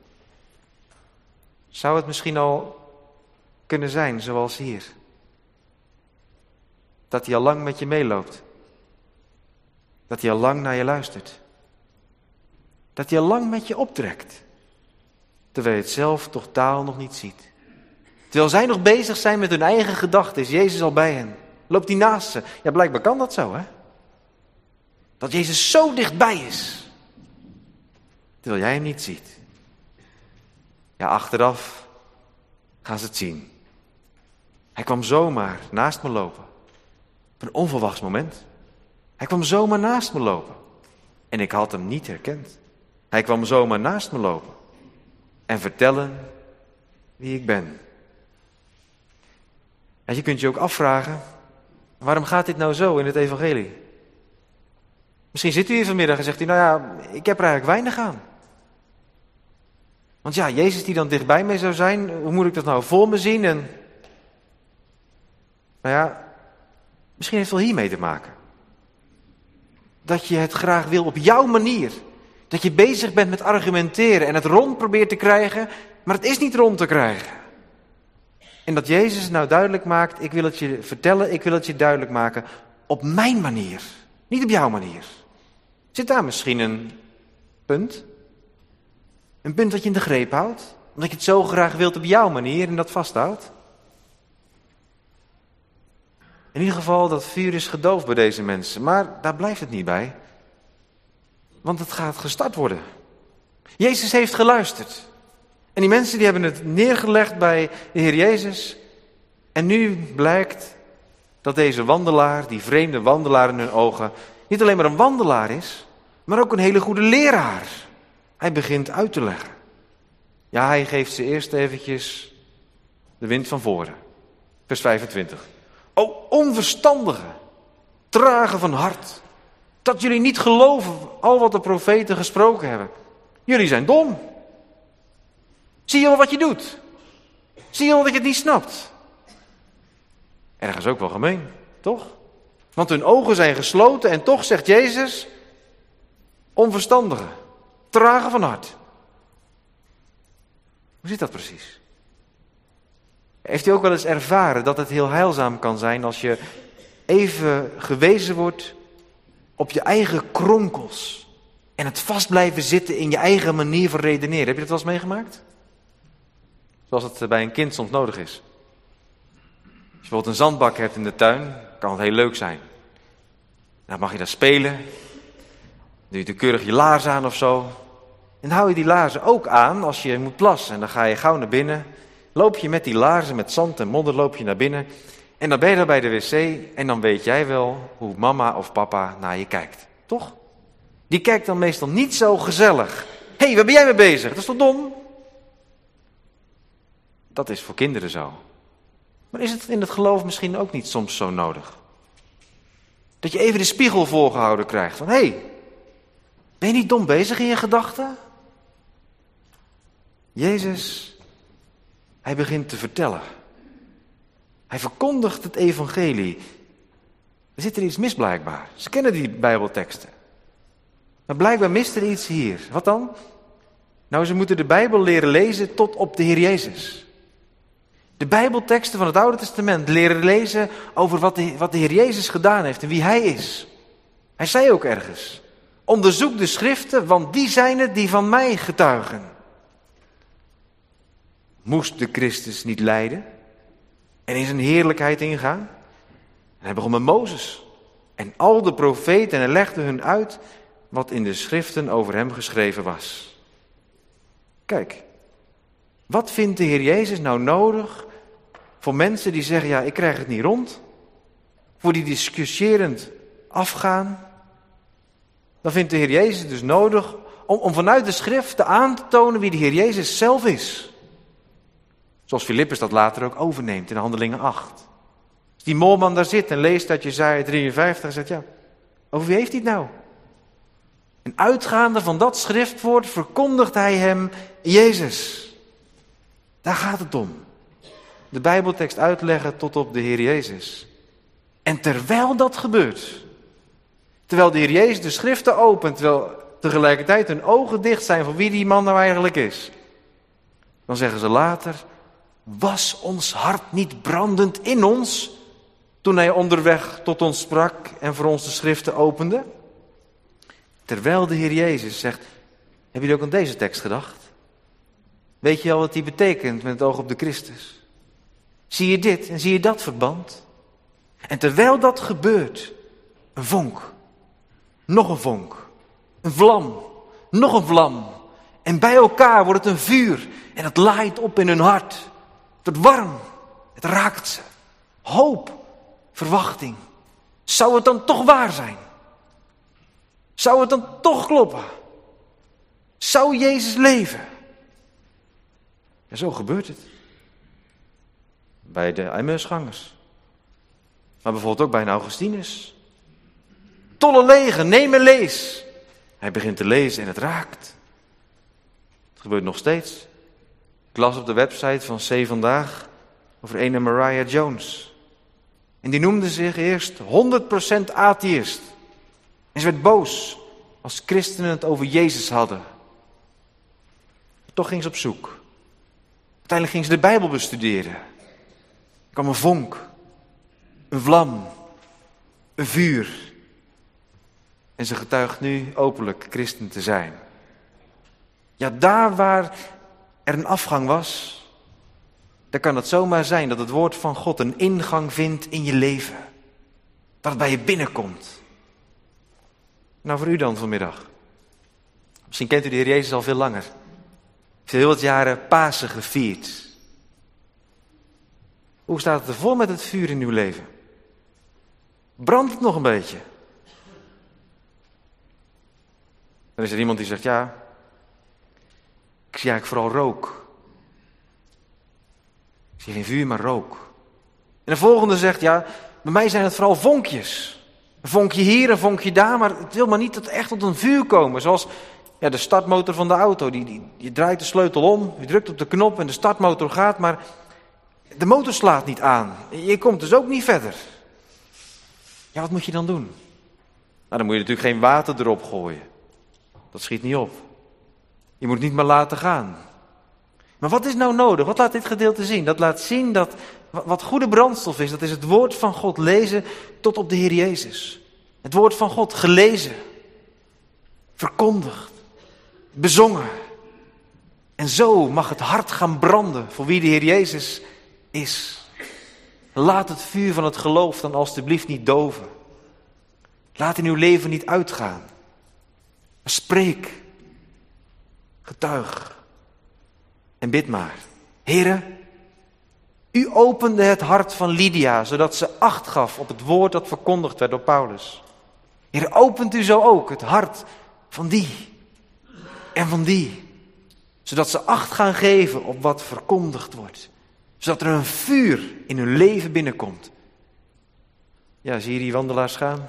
Zou het misschien al kunnen zijn zoals hier? Dat hij al lang met je meeloopt. Dat hij al lang naar je luistert. Dat hij al lang met je optrekt. Terwijl je het zelf totaal nog niet ziet. Terwijl zij nog bezig zijn met hun eigen gedachten, is Jezus al bij hen. Loopt hij naast ze. Ja, blijkbaar kan dat zo, hè? Dat Jezus zo dichtbij is. Terwijl jij hem niet ziet. Ja, achteraf gaan ze het zien. Hij kwam zomaar naast me lopen. Op een onverwachts moment. Hij kwam zomaar naast me lopen. En ik had hem niet herkend. Hij kwam zomaar naast me lopen. En vertellen wie ik ben. En je kunt je ook afvragen, waarom gaat dit nou zo in het evangelie? Misschien zit u hier vanmiddag en zegt u, nou ja, ik heb er eigenlijk weinig aan. Want ja, Jezus die dan dichtbij mij zou zijn, hoe moet ik dat nou voor me zien? En nou ja, misschien heeft het wel hiermee te maken. Dat je het graag wil op jouw manier. Dat je bezig bent met argumenteren en het rond probeert te krijgen, maar het is niet rond te krijgen. En dat Jezus het nou duidelijk maakt, ik wil het je vertellen, ik wil het je duidelijk maken op mijn manier. Niet op jouw manier. Zit daar misschien een punt? Een punt dat je in de greep houdt? Omdat je het zo graag wilt op jouw manier en dat vasthoudt? In ieder geval, dat vuur is gedoofd bij deze mensen. Maar daar blijft het niet bij. Want het gaat gestart worden. Jezus heeft geluisterd. En die mensen die hebben het neergelegd bij de Heer Jezus. En nu blijkt dat deze wandelaar, die vreemde wandelaar in hun ogen, niet alleen maar een wandelaar is, maar ook een hele goede leraar. Hij begint uit te leggen. Ja, hij geeft ze eerst eventjes de wind van voren. Vers vijfentwintig. O onverstandige, trage van hart, dat jullie niet geloven al wat de profeten gesproken hebben. Jullie zijn dom. Zie je wel wat je doet? Zie je wel dat je het niet snapt? Ergens ook wel gemeen, toch? Want hun ogen zijn gesloten en toch zegt Jezus, onverstandige, trage van hart. Hoe zit dat precies? Heeft u ook wel eens ervaren dat het heel heilzaam kan zijn als je even gewezen wordt op je eigen kronkels en het vast blijven zitten in je eigen manier van redeneren? Heb je dat wel eens meegemaakt? Zoals het bij een kind soms nodig is. Als je bijvoorbeeld een zandbak hebt in de tuin, kan het heel leuk zijn. Dan mag je daar spelen. Doe je er keurig je laarzen aan of zo. En dan hou je die laarzen ook aan als je moet plassen. En dan ga je gauw naar binnen. Loop je met die laarzen met zand en modder loop je naar binnen. En dan ben je daar bij de wc. En dan weet jij wel hoe mama of papa naar je kijkt. Toch? Die kijkt dan meestal niet zo gezellig. Hé, hey, waar ben jij mee bezig? Dat is toch dom? Dat is voor kinderen zo. Maar is het in het geloof misschien ook niet soms zo nodig? Dat je even de spiegel voorgehouden krijgt. Van, hé, hey, ben je niet dom bezig in je gedachten? Jezus, hij begint te vertellen. Hij verkondigt het evangelie. Er zit er iets mis blijkbaar. Ze kennen die Bijbelteksten. Maar blijkbaar mist er iets hier. Wat dan? Nou, ze moeten de Bijbel leren lezen tot op de Heer Jezus. De Bijbelteksten van het Oude Testament leren lezen over wat de, wat de Heer Jezus gedaan heeft en wie Hij is. Hij zei ook ergens: onderzoek de schriften, want die zijn het die van mij getuigen. Moest de Christus niet lijden en in zijn heerlijkheid ingaan? En hij begon met Mozes en al de profeten en hij legde hun uit wat in de schriften over hem geschreven was. Kijk, wat vindt de Heer Jezus nou nodig voor mensen die zeggen: ja, ik krijg het niet rond? Voor die discussierend afgaan? Dan vindt de Heer Jezus dus nodig om, om vanuit de schriften aan te tonen wie de Heer Jezus zelf is. Zoals Filippus dat later ook overneemt in Handelingen acht. Als die moorman daar zit en leest uit Jesaja drieënvijftig en zegt: ja, over wie heeft hij het nou? En uitgaande van dat schriftwoord verkondigt hij hem Jezus. Daar gaat het om. De Bijbeltekst uitleggen tot op de Heer Jezus. En terwijl dat gebeurt, terwijl de Heer Jezus de schriften opent, terwijl tegelijkertijd hun ogen dicht zijn van wie die man nou eigenlijk is, dan zeggen ze later: was ons hart niet brandend in ons toen hij onderweg tot ons sprak en voor ons de schriften opende? Terwijl de Heer Jezus zegt: hebben jullie ook aan deze tekst gedacht? Weet je al wat die betekent met het oog op de Christus? Zie je dit en zie je dat verband? En terwijl dat gebeurt, een vonk, nog een vonk, een vlam, nog een vlam. En bij elkaar wordt het een vuur en het laait op in hun hart. Het wordt warm, het raakt ze. Hoop, verwachting. Zou het dan toch waar zijn? Zou het dan toch kloppen? Zou Jezus leven? En zo gebeurt het. Bij de Emmausgangers. Maar bijvoorbeeld ook bij een Augustinus. Tolle leger, neem en lees. Hij begint te lezen en het raakt. Het gebeurt nog steeds. Ik las op de website van C Vandaag over ene Mariah Jones. En die noemde zich eerst honderd procent atheïst. En ze werd boos als christenen het over Jezus hadden. Toch ging ze op zoek. Uiteindelijk ging ze de Bijbel bestuderen. Er kwam een vonk, een vlam, een vuur. En ze getuigt nu openlijk christen te zijn. Ja, daar waar er een afgang was, dan kan het zomaar zijn dat het woord van God een ingang vindt in je leven. Dat het bij je binnenkomt. Nou, voor u dan vanmiddag. Misschien kent u de Heer Jezus al veel langer. Heeft heel wat jaren Pasen gevierd. Hoe staat het ervoor met het vuur in uw leven? Brandt het nog een beetje? Dan is er iemand die zegt: ja, ik zie eigenlijk vooral rook. Ik zie geen vuur, maar rook. En de volgende zegt: ja, bij mij zijn het vooral vonkjes. Een vonkje hier, een vonkje daar, maar het wil maar niet tot echt tot een vuur komen. Zoals ja, de startmotor van de auto. Die, die, je draait de sleutel om, je drukt op de knop en de startmotor gaat, maar de motor slaat niet aan. Je komt dus ook niet verder. Ja, wat moet je dan doen? Nou, dan moet je natuurlijk geen water erop gooien. Dat schiet niet op. Je moet het niet maar laten gaan. Maar wat is nou nodig? Wat laat dit gedeelte zien? Dat laat zien dat wat goede brandstof is, dat is het woord van God lezen tot op de Heer Jezus. Het woord van God gelezen, verkondigd, bezongen. En zo mag het hart gaan branden voor wie de Heer Jezus is. Laat het vuur van het geloof dan alstublieft niet doven. Laat in uw leven niet uitgaan. Maar spreek, getuig en bid maar. Heere, u opende het hart van Lydia, zodat ze acht gaf op het woord dat verkondigd werd door Paulus. Heere, opent u zo ook het hart van die en van die. Zodat ze acht gaan geven op wat verkondigd wordt. Zodat er een vuur in hun leven binnenkomt. Ja, zie je die wandelaars gaan?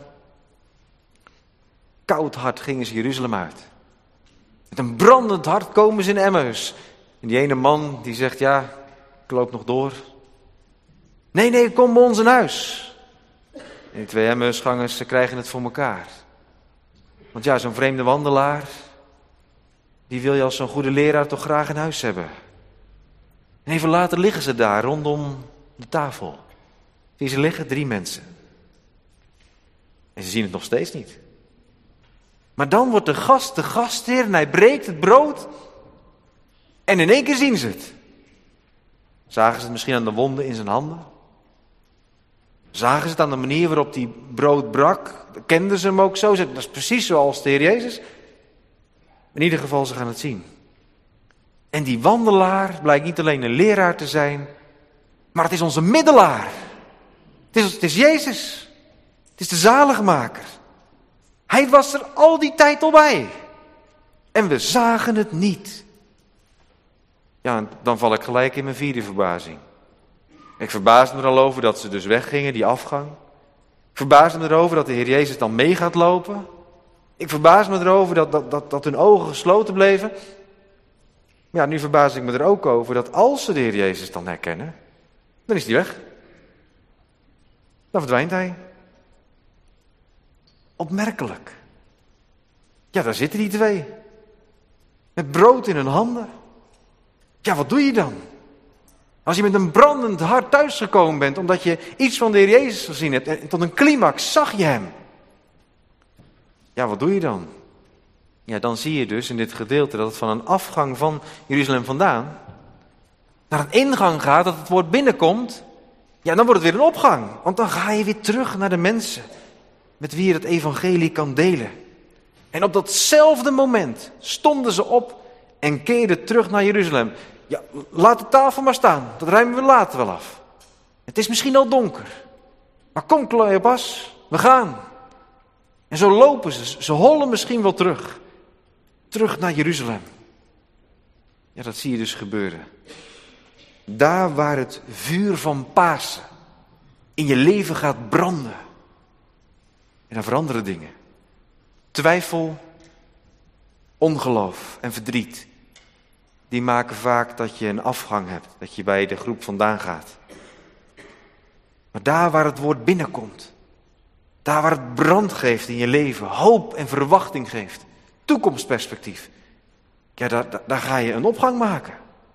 Koud hart gingen ze Jeruzalem uit. Met een brandend hart komen ze in Emmaus. En die ene man die zegt, ja, ik loop nog door. Nee, nee, kom bij ons in huis. En die twee Emmausgangers, ze krijgen het voor elkaar. Want ja, zo'n vreemde wandelaar, die wil je als zo'n goede leraar toch graag in huis hebben. En even later liggen ze daar rondom de tafel. Zie ze liggen, drie mensen. En ze zien het nog steeds niet. Maar dan wordt de gast de gastheer en hij breekt het brood. En in één keer zien ze het. Zagen ze het misschien aan de wonden in zijn handen? Zagen ze het aan de manier waarop die brood brak? Kenden ze hem ook zo? Dat is precies zoals de Heer Jezus. In ieder geval, ze gaan het zien. En die wandelaar blijkt niet alleen een leraar te zijn, maar het is onze middelaar. Het is, het is Jezus. Het is de zaligmaker. Hij was er al die tijd al bij. En we zagen het niet. Ja, dan val ik gelijk in mijn vierde verbazing. Ik verbaasde me er al over dat ze dus weggingen, die afgang. Ik verbaasde me erover dat de Heer Jezus dan mee gaat lopen. Ik verbaas me erover dat, dat, dat, dat hun ogen gesloten bleven. Ja, nu verbaas ik me er ook over dat als ze de Heer Jezus dan herkennen, dan is hij weg. Dan verdwijnt hij. Opmerkelijk. Ja, daar zitten die twee. Met brood in hun handen. Ja, wat doe je dan? Als je met een brandend hart thuisgekomen bent, omdat je iets van de Heer Jezus gezien hebt, en tot een climax zag je hem. Ja, wat doe je dan? Ja, dan zie je dus in dit gedeelte dat het van een afgang van Jeruzalem vandaan naar een ingang gaat, dat het woord binnenkomt. Ja, dan wordt het weer een opgang. Want dan ga je weer terug naar de mensen met wie je het evangelie kan delen. En op datzelfde moment stonden ze op en keerden terug naar Jeruzalem. Ja, laat de tafel maar staan. Dat ruimen we later wel af. Het is misschien al donker. Maar kom Cleopas, we gaan. En zo lopen ze. Ze hollen misschien wel terug. Terug naar Jeruzalem. Ja, dat zie je dus gebeuren. Daar waar het vuur van Pasen in je leven gaat branden. En dan veranderen dingen. Twijfel, ongeloof en verdriet. Die maken vaak dat je een afgang hebt. Dat je bij de groep vandaan gaat. Maar daar waar het woord binnenkomt. Daar waar het brand geeft in je leven. Hoop en verwachting geeft. Toekomstperspectief. Ja, daar, daar, daar ga je een opgang maken.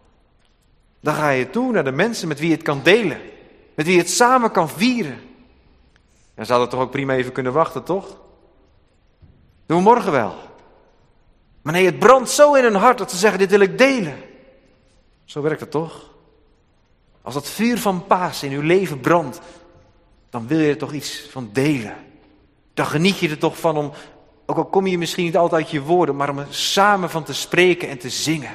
Dan ga je toe naar de mensen met wie je het kan delen. Met wie je het samen kan vieren. Ja, zou dat toch ook prima even kunnen wachten, toch? Doen we morgen wel. Maar nee, het brandt zo in hun hart dat ze zeggen, dit wil ik delen. Zo werkt het toch? Als dat vuur van Pasen in uw leven brandt, dan wil je er toch iets van delen. Dan geniet je er toch van om, ook al kom je misschien niet altijd uit je woorden, maar om er samen van te spreken en te zingen.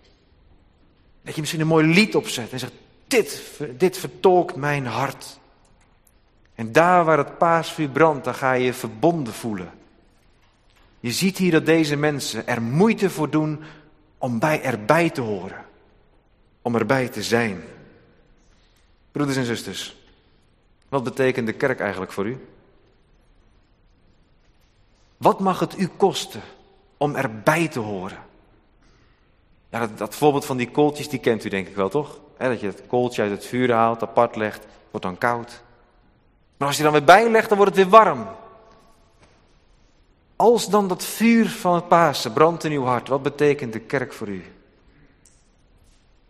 Dat je misschien een mooi lied opzet en zegt, dit, dit vertolkt mijn hart. En daar waar het paasvuur brandt, daar ga je je verbonden voelen. Je ziet hier dat deze mensen er moeite voor doen om bij erbij te horen. Om erbij te zijn. Broeders en zusters, wat betekent de kerk eigenlijk voor u? Wat mag het u kosten om erbij te horen? Ja, dat, dat voorbeeld van die kooltjes, die kent u denk ik wel, toch? He, dat je het kooltje uit het vuur haalt, apart legt, wordt dan koud. Maar als je dan weer bijlegt, dan wordt het weer warm. Als dan dat vuur van het Pasen brandt in uw hart, wat betekent de kerk voor u?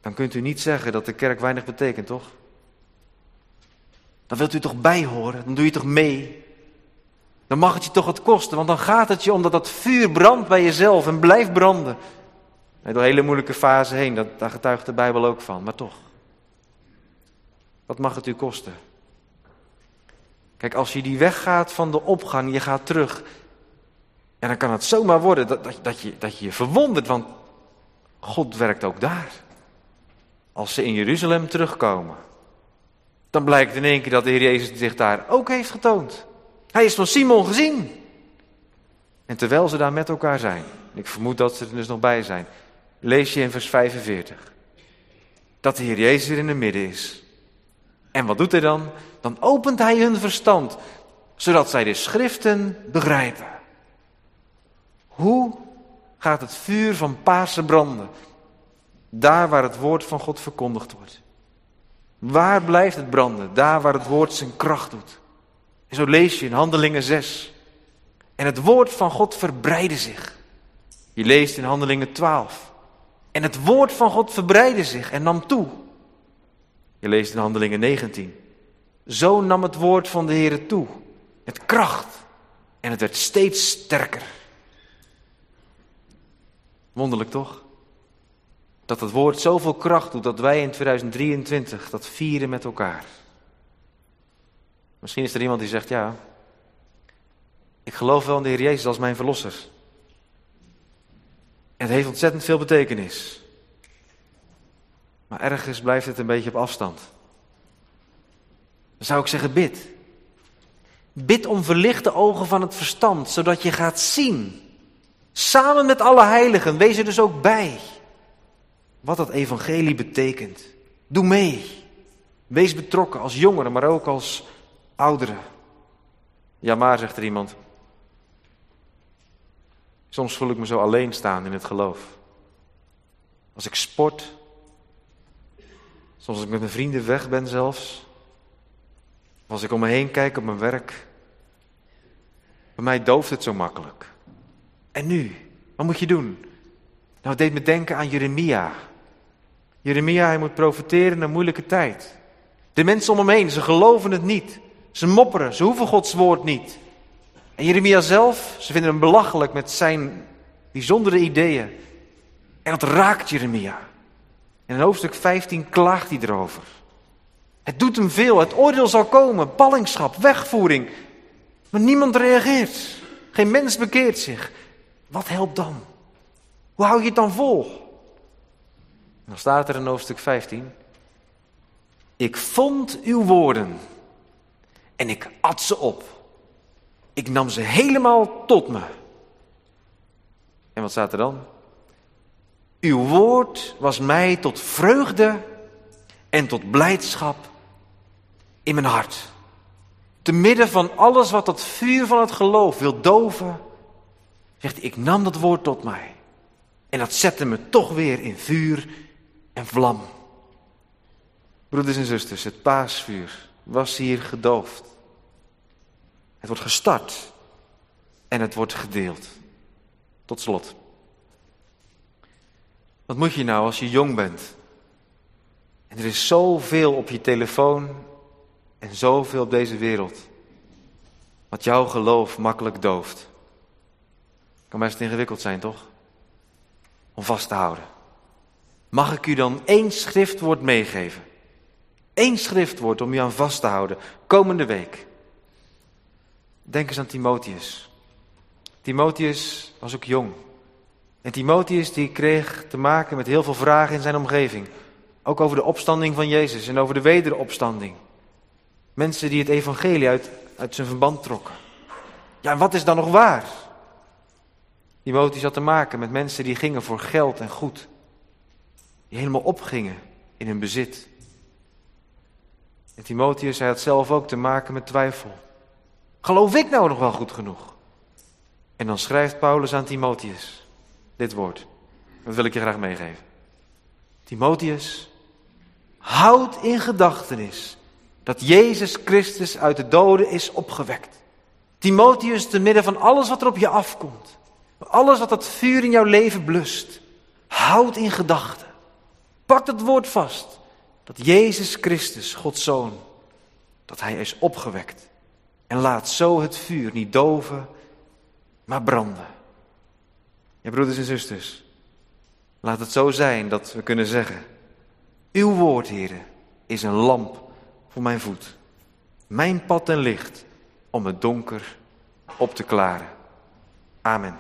dan kunt u niet zeggen dat de kerk weinig betekent, toch? Dan wilt u toch bijhoren, dan doe je toch mee. Dan mag het je toch wat kosten, want dan gaat het je om dat dat vuur brandt bij jezelf en blijft branden. En door hele moeilijke fase heen, dat, daar getuigt de Bijbel ook van, maar toch. Wat mag het u kosten? Kijk, als je die weg gaat van de opgang, je gaat terug. En dan kan het zomaar worden dat, dat, dat, je, dat je je verwondert, want God werkt ook daar. Als ze in Jeruzalem terugkomen, dan blijkt in één keer dat de Heer Jezus zich daar ook heeft getoond. Hij is van Simon gezien. En terwijl ze daar met elkaar zijn, ik vermoed dat ze er dus nog bij zijn, lees je in vers vijfenveertig. Dat de Heer Jezus er in het midden is. En wat doet hij dan? Dan opent hij hun verstand, zodat zij de schriften begrijpen. Hoe gaat het vuur van Pasen branden? Daar waar het woord van God verkondigd wordt. Waar blijft het branden? Daar waar het woord zijn kracht doet. En zo lees je in Handelingen zes. En het woord van God verbreidde zich. Je leest in Handelingen twaalf. En het woord van God verbreidde zich en nam toe. Je leest in Handelingen negentien. Zo nam het woord van de Heere toe. Met kracht. En het werd steeds sterker. Wonderlijk toch? Dat het woord zoveel kracht doet dat wij in tweeduizend drieëntwintig dat vieren met elkaar. Misschien is er iemand die zegt, ja, ik geloof wel in de Heer Jezus als mijn verlosser. En het heeft ontzettend veel betekenis. Maar ergens blijft het een beetje op afstand. Dan zou ik zeggen, bid. Bid om verlichte ogen van het verstand, zodat je gaat zien. Samen met alle heiligen, wees er dus ook bij. Wat dat evangelie betekent. Doe mee. Wees betrokken als jongeren, maar ook als ouderen. Ja, maar, zegt er iemand. Soms voel ik me zo alleen staan in het geloof. Als ik sport. Soms als ik met mijn vrienden weg ben zelfs. Of als ik om me heen kijk op mijn werk. Bij mij dooft het zo makkelijk. En nu? Wat moet je doen? Nou, het deed me denken aan Jeremia. Jeremia, hij moet profiteren in een moeilijke tijd. De mensen om hem heen, ze geloven het niet. Ze mopperen, ze hoeven Gods woord niet. En Jeremia zelf, ze vinden hem belachelijk met zijn bijzondere ideeën. En dat raakt Jeremia. En in hoofdstuk vijftien klaagt hij erover. Het doet hem veel, het oordeel zal komen, ballingschap, wegvoering. Maar niemand reageert. Geen mens bekeert zich. Wat helpt dan? Hoe hou je het dan vol? En dan staat er in hoofdstuk vijftien. Ik vond uw woorden en ik at ze op. Ik nam ze helemaal tot me. En wat staat er dan? Uw woord was mij tot vreugde en tot blijdschap in mijn hart. Te midden van alles wat dat vuur van het geloof wil doven, zegt hij, ik nam dat woord tot mij. En dat zette me toch weer in vuur en vlam. Broeders en zusters, het paasvuur was hier gedoofd. Het wordt gestart en het wordt gedeeld. Tot slot. Wat moet je nou als je jong bent? En er is zoveel op je telefoon en zoveel op deze wereld. Wat jouw geloof makkelijk dooft. Kan best ingewikkeld zijn, toch? Om vast te houden. Mag ik u dan één schriftwoord meegeven? Eén schriftwoord om je aan vast te houden. Komende week. Denk eens aan Timotheus. Timotheus was ook jong. En Timotheus die kreeg te maken met heel veel vragen in zijn omgeving. Ook over de opstanding van Jezus en over de wederopstanding. Mensen die het evangelie uit, uit zijn verband trokken. Ja, en wat is dan nog waar? Timotheus had te maken met mensen die gingen voor geld en goed. Die helemaal opgingen in hun bezit. En Timotheus, hij had zelf ook te maken met twijfel. Geloof ik nou nog wel goed genoeg? En dan schrijft Paulus aan Timotheus dit woord. Dat wil ik je graag meegeven. Timotheus, houd in gedachtenis dat Jezus Christus uit de doden is opgewekt. Timotheus, te midden van alles wat er op je afkomt. Alles wat dat vuur in jouw leven blust. Houd in gedachten Pak het woord vast. Dat Jezus Christus, Gods Zoon, dat Hij is opgewekt. En laat zo het vuur niet doven, maar branden. Ja, broeders en zusters, laat het zo zijn dat we kunnen zeggen: uw woord, Heere, is een lamp voor mijn voet. Mijn pad en licht om het donker op te klaren. Amen.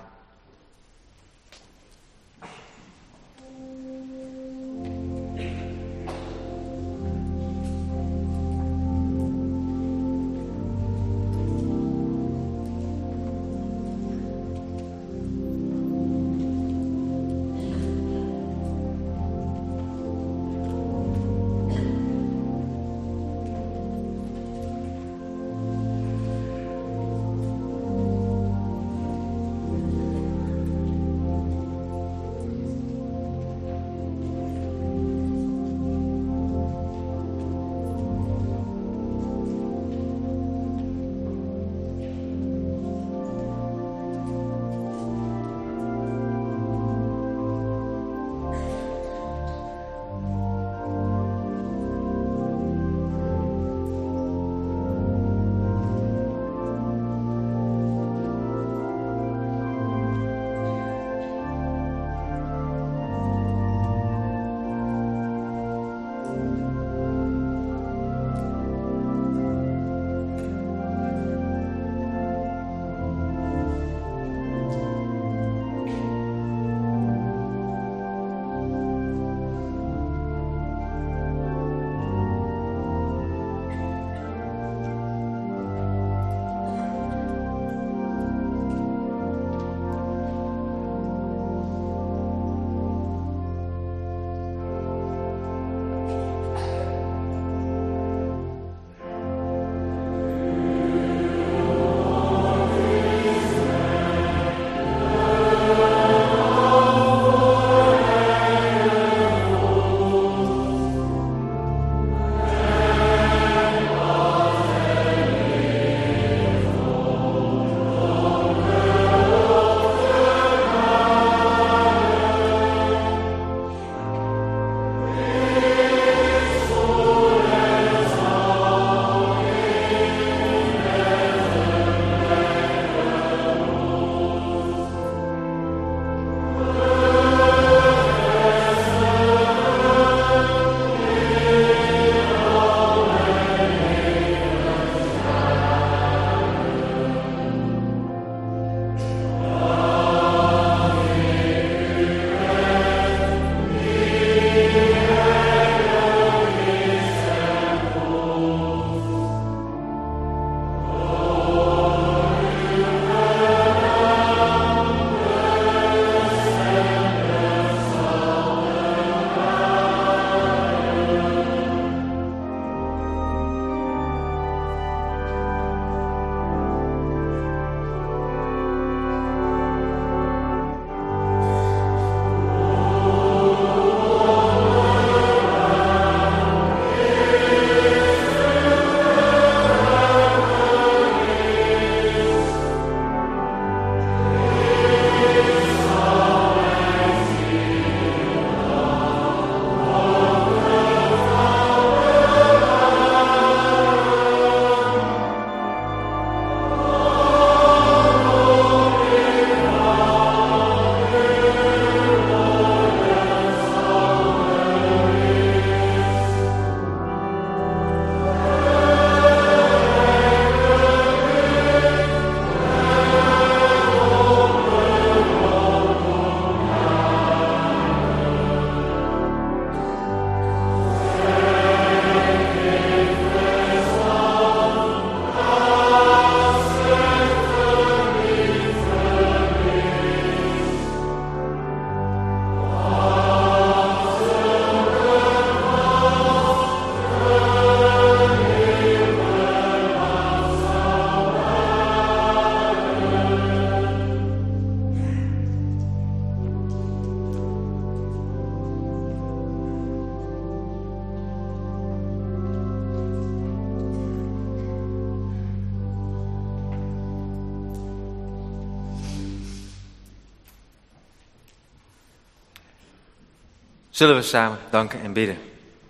Zullen we samen danken en bidden.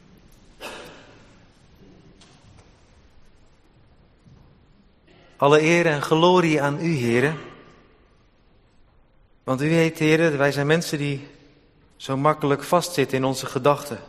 Alle eer en glorie aan u, Heere. Want u weet, Heere, wij zijn mensen die zo makkelijk vastzitten in onze gedachten.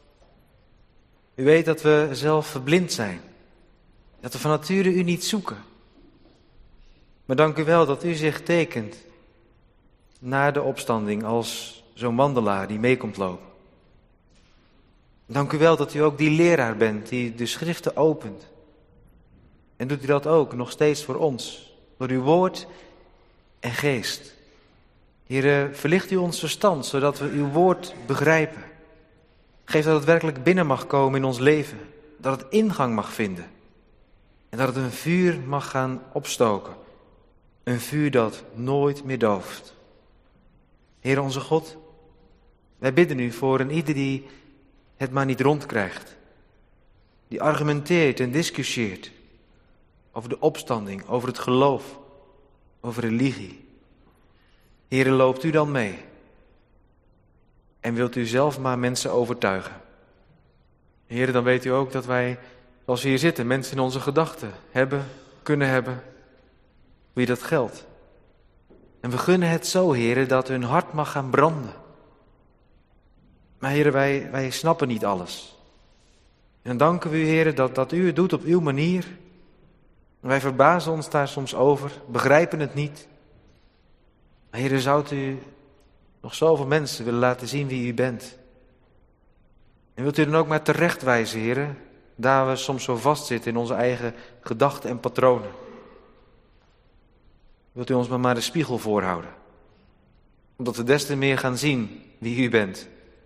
U weet dat we zelf verblind zijn. Dat we van nature u niet zoeken. Maar dank u wel dat u zich tekent na de opstanding als zo'n wandelaar die mee komt lopen. Dank u wel dat u ook die leraar bent die de schriften opent. En doet u dat ook nog steeds voor ons, door uw woord en geest. Heere, verlicht u ons verstand, zodat we uw woord begrijpen. Geef dat het werkelijk binnen mag komen in ons leven, dat het ingang mag vinden. En dat het een vuur mag gaan opstoken. Een vuur dat nooit meer dooft. Heere onze God, wij bidden u voor een ieder die het maar niet rondkrijgt. Die argumenteert en discussieert over de opstanding, over het geloof, over religie. Heere, loopt u dan mee? En wilt u zelf maar mensen overtuigen? Heere, dan weet u ook dat wij, zoals we hier zitten, mensen in onze gedachten hebben, kunnen hebben, wie dat geldt. En we gunnen het zo, Heere, dat hun hart mag gaan branden. Maar Heere, wij, wij snappen niet alles. En dan danken we u, Heere, dat, dat u het doet op uw manier. En wij verbazen ons daar soms over, begrijpen het niet. Maar Heere, zou u nog zoveel mensen willen laten zien wie u bent? En wilt u dan ook maar terechtwijzen, Heere, daar we soms zo vastzitten in onze eigen gedachten en patronen? Wilt u ons maar maar de spiegel voorhouden? Omdat we des te meer gaan zien wie u bent.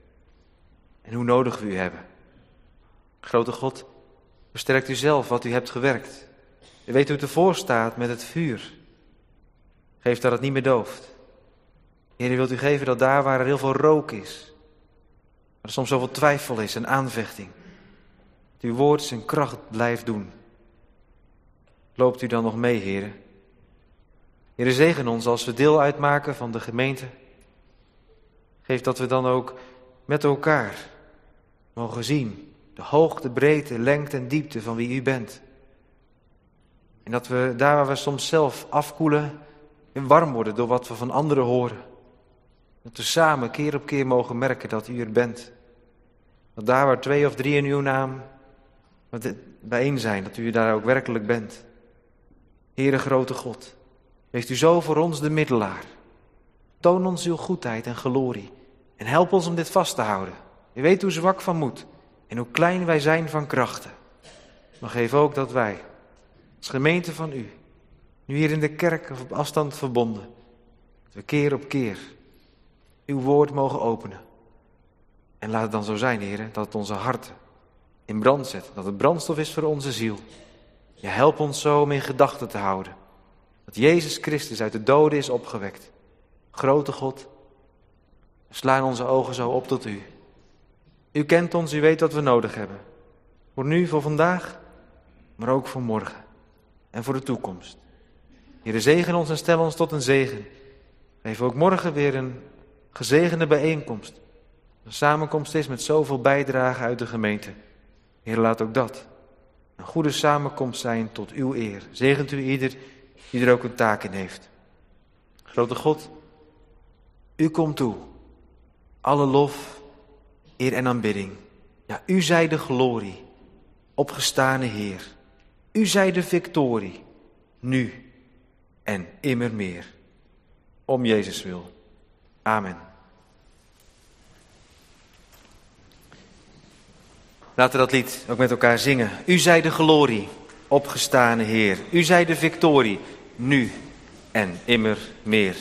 En hoe nodig we u hebben. Grote God, versterkt u zelf wat u hebt gewerkt. U weet hoe het ervoor staat met het vuur. Geef dat het niet meer dooft. Heer, wilt u geven dat daar waar er heel veel rook is, waar er soms zoveel twijfel is en aanvechting, dat uw woord zijn kracht blijft doen. Loopt u dan nog mee, Heer? Heer, zegen ons als we deel uitmaken van de gemeente. Geef dat we dan ook met elkaar mogen zien de hoogte, breedte, lengte en diepte van wie u bent. En dat we daar waar we soms zelf afkoelen en warm worden door wat we van anderen horen. Dat we samen keer op keer mogen merken dat u er bent. Dat daar waar twee of drie in uw naam bijeen zijn, dat u daar ook werkelijk bent. Heere grote God, wees u zo voor ons de middelaar. Toon ons uw goedheid en glorie. En help ons om dit vast te houden. U weet hoe zwak van moed en hoe klein wij zijn van krachten. Maar geef ook dat wij, als gemeente van u, nu hier in de kerk of op afstand verbonden, dat we keer op keer uw woord mogen openen. En laat het dan zo zijn, Heer, dat het onze harten in brand zet. Dat het brandstof is voor onze ziel. Ja, help ons zo om in gedachten te houden. Dat Jezus Christus uit de doden is opgewekt. Grote God, we slaan onze ogen zo op tot u. U kent ons, u weet wat we nodig hebben. Voor nu, voor vandaag, maar ook voor morgen. En voor de toekomst. Heer, zegen ons en stel ons tot een zegen. Geef ook morgen weer een gezegende bijeenkomst. Een samenkomst is met zoveel bijdragen uit de gemeente. Heer, laat ook dat een goede samenkomst zijn tot uw eer. Zegent u ieder die er ook een taak in heeft. Grote God, u komt toe. Alle lof, eer en aanbidding. Ja, u zij de glorie, opgestane Heer. U zij de victorie, nu en immer meer. Om Jezus wil. Amen. Laten we dat lied ook met elkaar zingen. U zij de glorie, opgestane Heer. U zij de victorie, nu en immer meer.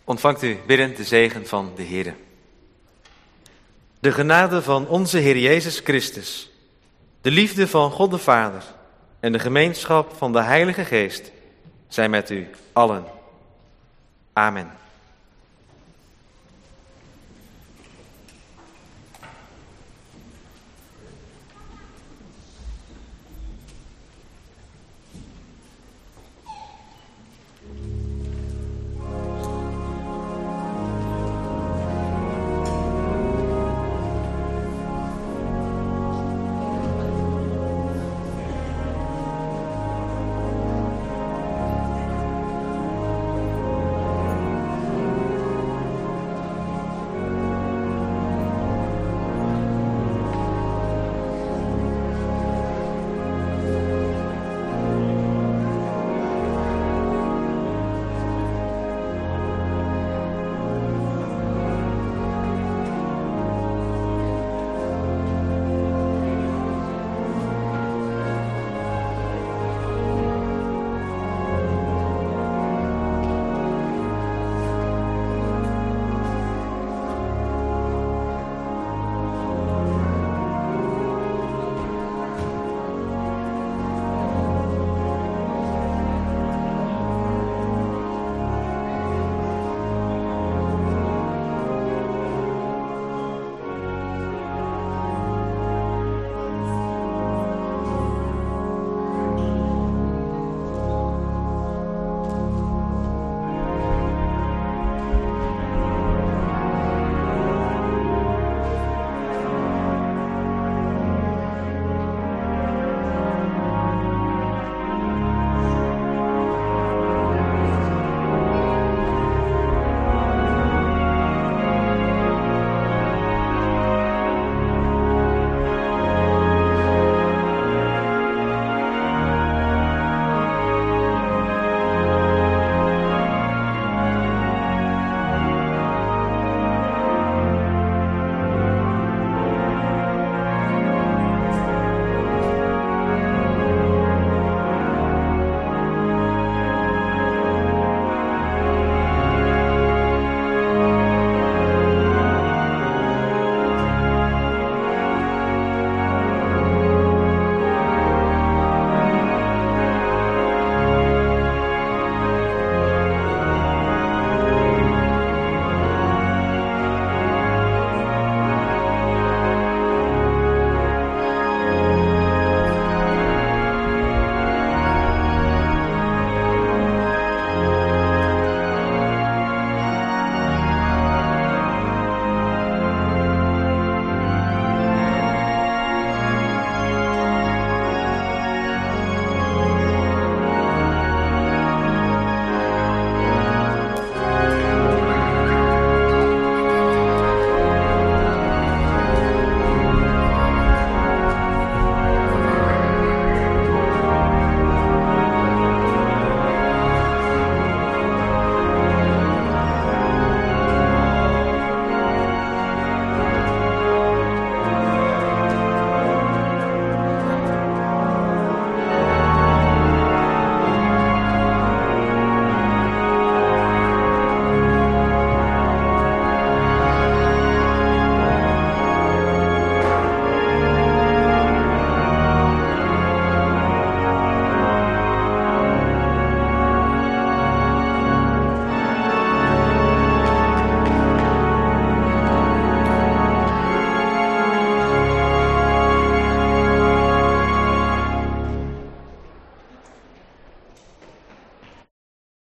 Ontvangt u biddend de zegen van de Heere. De genade van onze Heer Jezus Christus, de liefde van God de Vader en de gemeenschap van de Heilige Geest zijn met u allen. Amen.